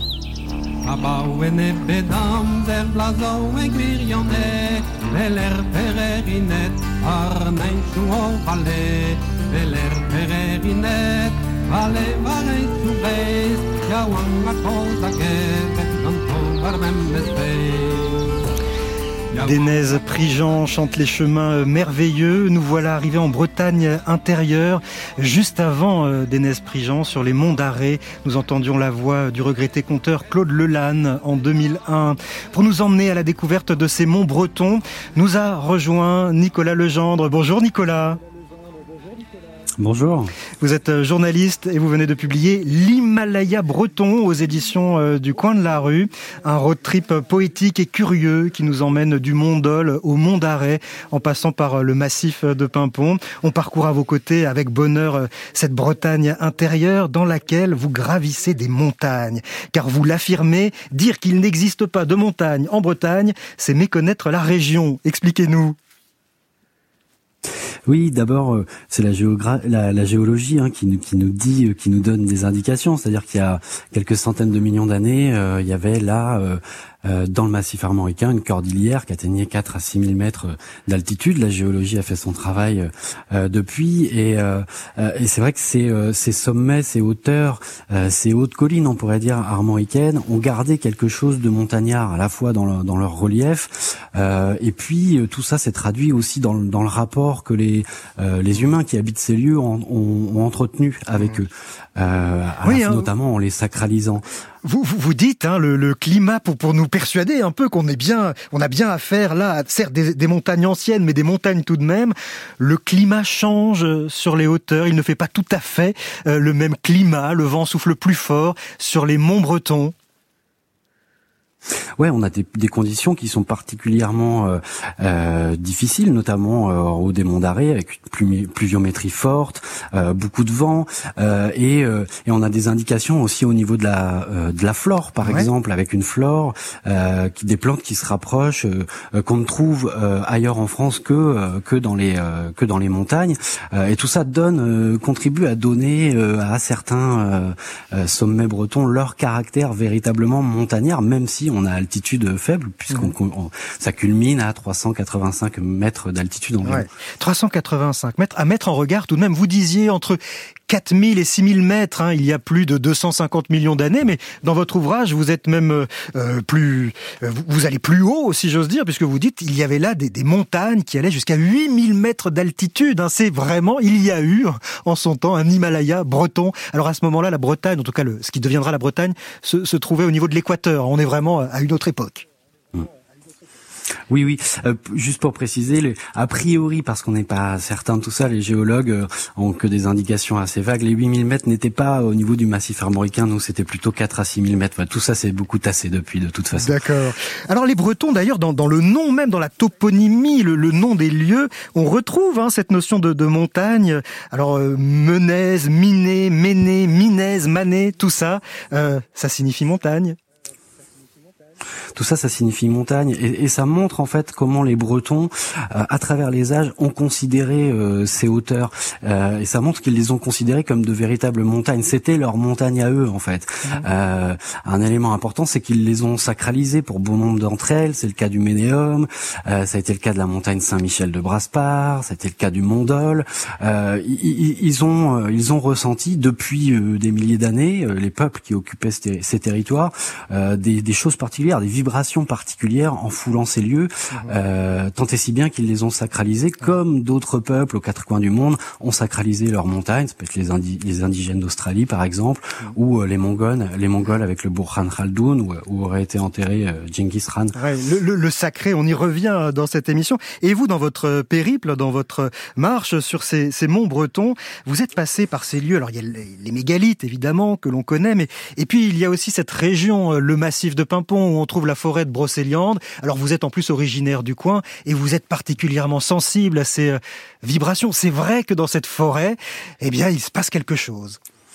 Dénez Prigent chante les chemins merveilleux. Nous voilà arrivés en Bretagne intérieure. Juste avant Dénez Prigent, sur les monts d'Arrée, nous entendions la voix du regretté conteur Claude Lelanne en 2001. Pour nous emmener à la découverte de ces monts bretons, nous a rejoint Nicolas Legendre. Bonjour Nicolas. Bonjour. Vous êtes journaliste et vous venez de publier l'Himalaya breton aux éditions du Coin de la Rue. Un road trip poétique et curieux qui nous emmène du Mont Dol au Mont d'Arrée en passant par le massif de Paimpont. On parcourt à vos côtés avec bonheur cette Bretagne intérieure dans laquelle vous gravissez des montagnes. Car vous l'affirmez, dire qu'il n'existe pas de montagne en Bretagne, c'est méconnaître la région. Expliquez-nous. Oui, d'abord, c'est la géologie qui nous donne des indications. C'est-à-dire qu'il y a quelques centaines de millions d'années, il y avait là, dans le massif armoricain, une cordillère qui atteignait 4 à 6 000 mètres d'altitude. La géologie a fait son travail depuis, et c'est vrai que ces sommets, ces hauteurs, ces hautes collines, on pourrait dire armoricaines, ont gardé quelque chose de montagnard à la fois dans leur relief, et puis tout ça s'est traduit aussi dans le rapport que les humains qui habitent ces lieux ont entretenu avec eux, notamment en les sacralisant. Vous dites le climat pour nous persuader un peu qu'on a bien affaire là, certes des montagnes anciennes, mais des montagnes tout de même. Le climat change sur les hauteurs, il ne fait pas tout à fait le même climat, le vent souffle plus fort sur les monts bretons. Ouais, on a des conditions qui sont particulièrement difficiles, notamment au haut des monts d'Arrée, avec une pluviométrie forte, beaucoup de vent, et on a des indications aussi au niveau de la flore, par exemple, avec une flore, des plantes qui se rapprochent, qu'on ne trouve ailleurs en France que dans les montagnes, et tout ça contribue à donner à certains sommets bretons leur caractère véritablement montagnard, même si on a altitude faible, ça culmine à 385 mètres d'altitude environ. 385 mètres, à mettre en regard tout de même. Vous disiez entre 4000 et 6000 mètres, il y a plus de 250 millions d'années, mais dans votre ouvrage, vous êtes même vous allez plus haut, si j'ose dire, puisque vous dites il y avait là des montagnes qui allaient jusqu'à 8000 mètres d'altitude. C'est vraiment, il y a eu en son temps un Himalaya breton. Alors à ce moment-là, la Bretagne, en tout cas ce qui deviendra la Bretagne, se trouvait au niveau de l'équateur. On est vraiment à une autre époque. Oui. Juste pour préciser, a priori, parce qu'on n'est pas certain de tout ça, les géologues ont que des indications assez vagues. Les 8000 mètres n'étaient pas au niveau du massif armoricain, nous c'était plutôt 4 à 6000 mètres. Tout ça c'est beaucoup tassé depuis, de toute façon. D'accord. Alors les Bretons, d'ailleurs, dans le nom même, dans la toponymie, le nom des lieux, on retrouve cette notion de montagne. Alors Menez, Miné, Méné, Minez, Mané, tout ça, ça signifie montagne. Tout ça signifie montagne, et ça montre en fait comment les Bretons, à travers les âges, ont considéré ces hauteurs, et ça montre qu'ils les ont considérées comme de véritables montagnes. C'était leur montagne à eux en fait. Un élément important, c'est qu'ils les ont sacralisées pour bon nombre d'entre elles. C'est le cas du Ménéum, ça a été le cas de la montagne Saint-Michel de Brasparts, ça a été le cas du Mont Dol. Ils ont ressenti depuis des milliers d'années, les peuples qui occupaient ces territoires, des choses particulières, des vibrations particulières en foulant ces lieux, tant et si bien qu'ils les ont sacralisés, comme d'autres peuples aux quatre coins du monde ont sacralisé leurs montagnes. Ça peut être les indigènes d'Australie par exemple, ou les Mongols avec le Burhan Khaldun, où aurait été enterré Genghis Khan. Ouais, le sacré, on y revient dans cette émission. Et vous, dans votre périple, dans votre marche sur ces monts bretons, vous êtes passé par ces lieux. Alors il y a les mégalithes évidemment que l'on connaît, mais et puis il y a aussi cette région, le massif de Paimpont, où on trouve la forêt de Brocéliande. Alors vous êtes en plus originaire du coin et vous êtes particulièrement sensible à ces vibrations. C'est vrai que dans cette forêt, eh bien, il se passe quelque chose.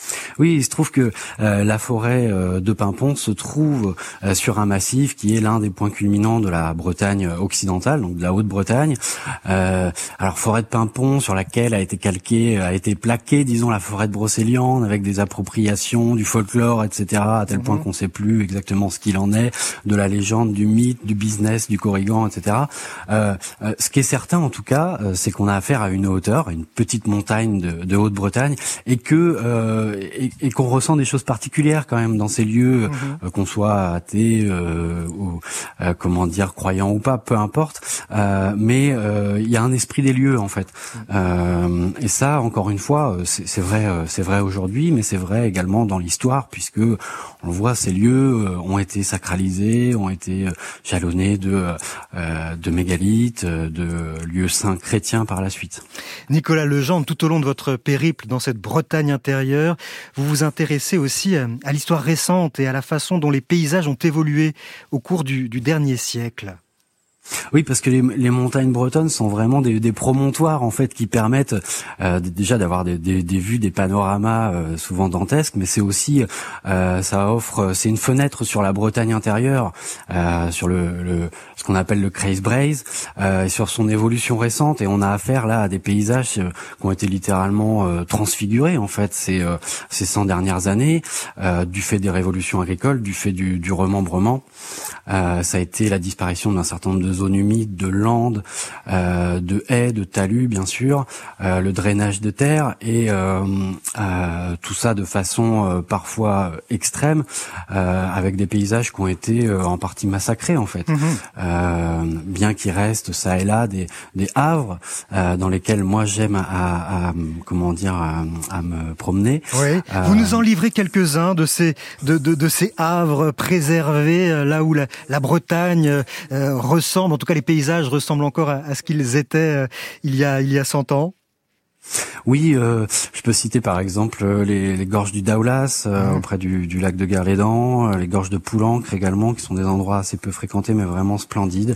Oui, il se trouve que la forêt de Paimpont se trouve sur un massif qui est l'un des points culminants de la Bretagne occidentale, donc de la Haute-Bretagne. Alors forêt de Paimpont sur laquelle a été plaquée, disons, la forêt de Brocéliande avec des appropriations du folklore, etc. à tel point qu'on ne sait plus exactement ce qu'il en est, de la légende, du mythe, du business, du corrigan, etc. Ce qui est certain en tout cas, c'est qu'on a affaire à une hauteur, à une petite montagne de Haute-Bretagne, et qu'on ressent des choses particulières quand même dans ces lieux, qu'on soit athée ou croyant ou pas, peu importe. Mais il y a un esprit des lieux en fait. Et ça, encore une fois, c'est vrai aujourd'hui, mais c'est vrai également dans l'histoire, puisque on le voit, ces lieux ont été sacralisés, ont été jalonnés de mégalithes, de lieux saints chrétiens par la suite. Nicolas Legendre, tout au long de votre périple dans cette Bretagne intérieure, vous vous intéressez aussi à l'histoire récente et à la façon dont les paysages ont évolué au cours du dernier siècle. Oui, parce que les montagnes bretonnes sont vraiment des promontoires en fait qui permettent déjà d'avoir des vues, des panoramas souvent dantesques, mais c'est aussi c'est une fenêtre sur la Bretagne intérieure, sur ce qu'on appelle le Kreisbreis, et sur son évolution récente. Et on a affaire là à des paysages qui ont été littéralement transfigurés en fait ces 100 dernières années, du fait des révolutions agricoles, du fait du remembrement. Ça a été la disparition d'un certain nombre de zones humides, de landes, de haies, de talus bien sûr, le drainage de terre et tout ça de façon parfois extrême, avec des paysages qui ont été en partie massacrés en fait. Bien qu'il reste ça et là des havres dans lesquels moi j'aime à me promener. Oui. Vous nous en livrez quelques-uns de ces havres préservés, là où la Bretagne ressemble, en tout cas les paysages ressemblent encore à ce qu'ils étaient il y a 100 ans. Oui, je peux citer par exemple les gorges du Daoulas auprès du lac de Guerlédan, les gorges de Poulenc également, qui sont des endroits assez peu fréquentés mais vraiment splendides.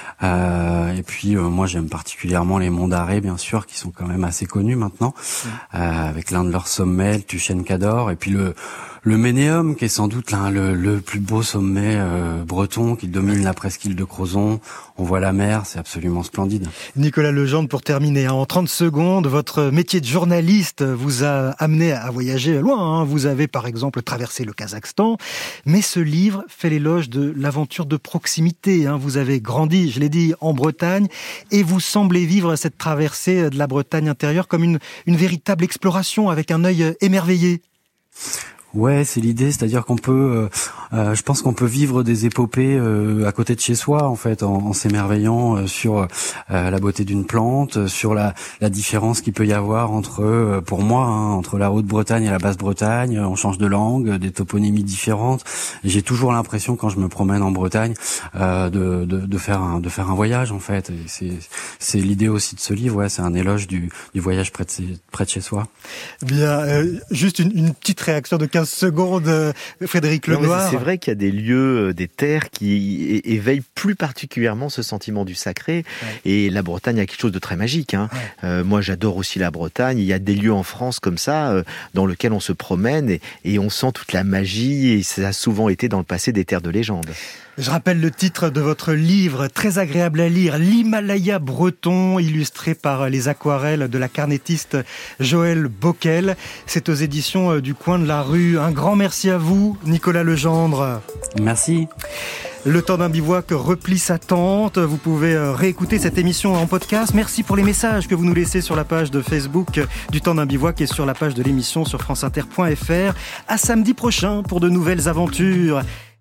Et puis moi j'aime particulièrement les monts d'Arrée bien sûr, qui sont quand même assez connus maintenant, avec l'un de leurs sommets, le Tuchen Cador, et puis le Ménéum, qui est sans doute le plus beau sommet breton, qui domine la presqu'île de Crozon. On voit la mer, c'est absolument splendide. Nicolas Legendre, pour terminer, en 30 secondes, votre métier de journaliste vous a amené à voyager loin. Vous avez par exemple traversé le Kazakhstan, mais ce livre fait l'éloge de l'aventure de proximité. Vous avez grandi, je l'ai dit, en Bretagne, et vous semblez vivre cette traversée de la Bretagne intérieure comme une véritable exploration avec un œil émerveillé. Ouais, c'est l'idée, c'est-à-dire qu'on peut, je pense qu'on peut vivre des épopées à côté de chez soi, en fait, en s'émerveillant sur la beauté d'une plante, sur la différence qu'il peut y avoir entre, pour moi, entre la Haute-Bretagne et la Basse-Bretagne. On change de langue, des toponymies différentes. Et j'ai toujours l'impression, quand je me promène en Bretagne, de faire un voyage, en fait. Et c'est l'idée aussi de ce livre. Ouais, c'est un éloge du voyage près de chez soi. Bien, juste une petite réaction de 15 secondes, Frédéric Lenoir. C'est vrai qu'il y a des lieux, des terres qui éveillent plus particulièrement ce sentiment du sacré. Ouais. Et la Bretagne a quelque chose de très magique. Moi, j'adore aussi la Bretagne. Il y a des lieux en France comme ça, dans lesquels on se promène et on sent toute la magie. Et ça a souvent été dans le passé des terres de légende. Je rappelle le titre de votre livre, très agréable à lire, l'Himalaya breton, illustré par les aquarelles de la carnétiste Joëlle Bockel. C'est aux éditions du Coin de la Rue. Un grand merci à vous, Nicolas Legendre. Merci. Le temps d'un bivouac replie sa tente. Vous pouvez réécouter cette émission en podcast. Merci pour les messages que vous nous laissez sur la page de Facebook du temps d'un bivouac et sur la page de l'émission sur franceinter.fr. À samedi prochain pour de nouvelles aventures.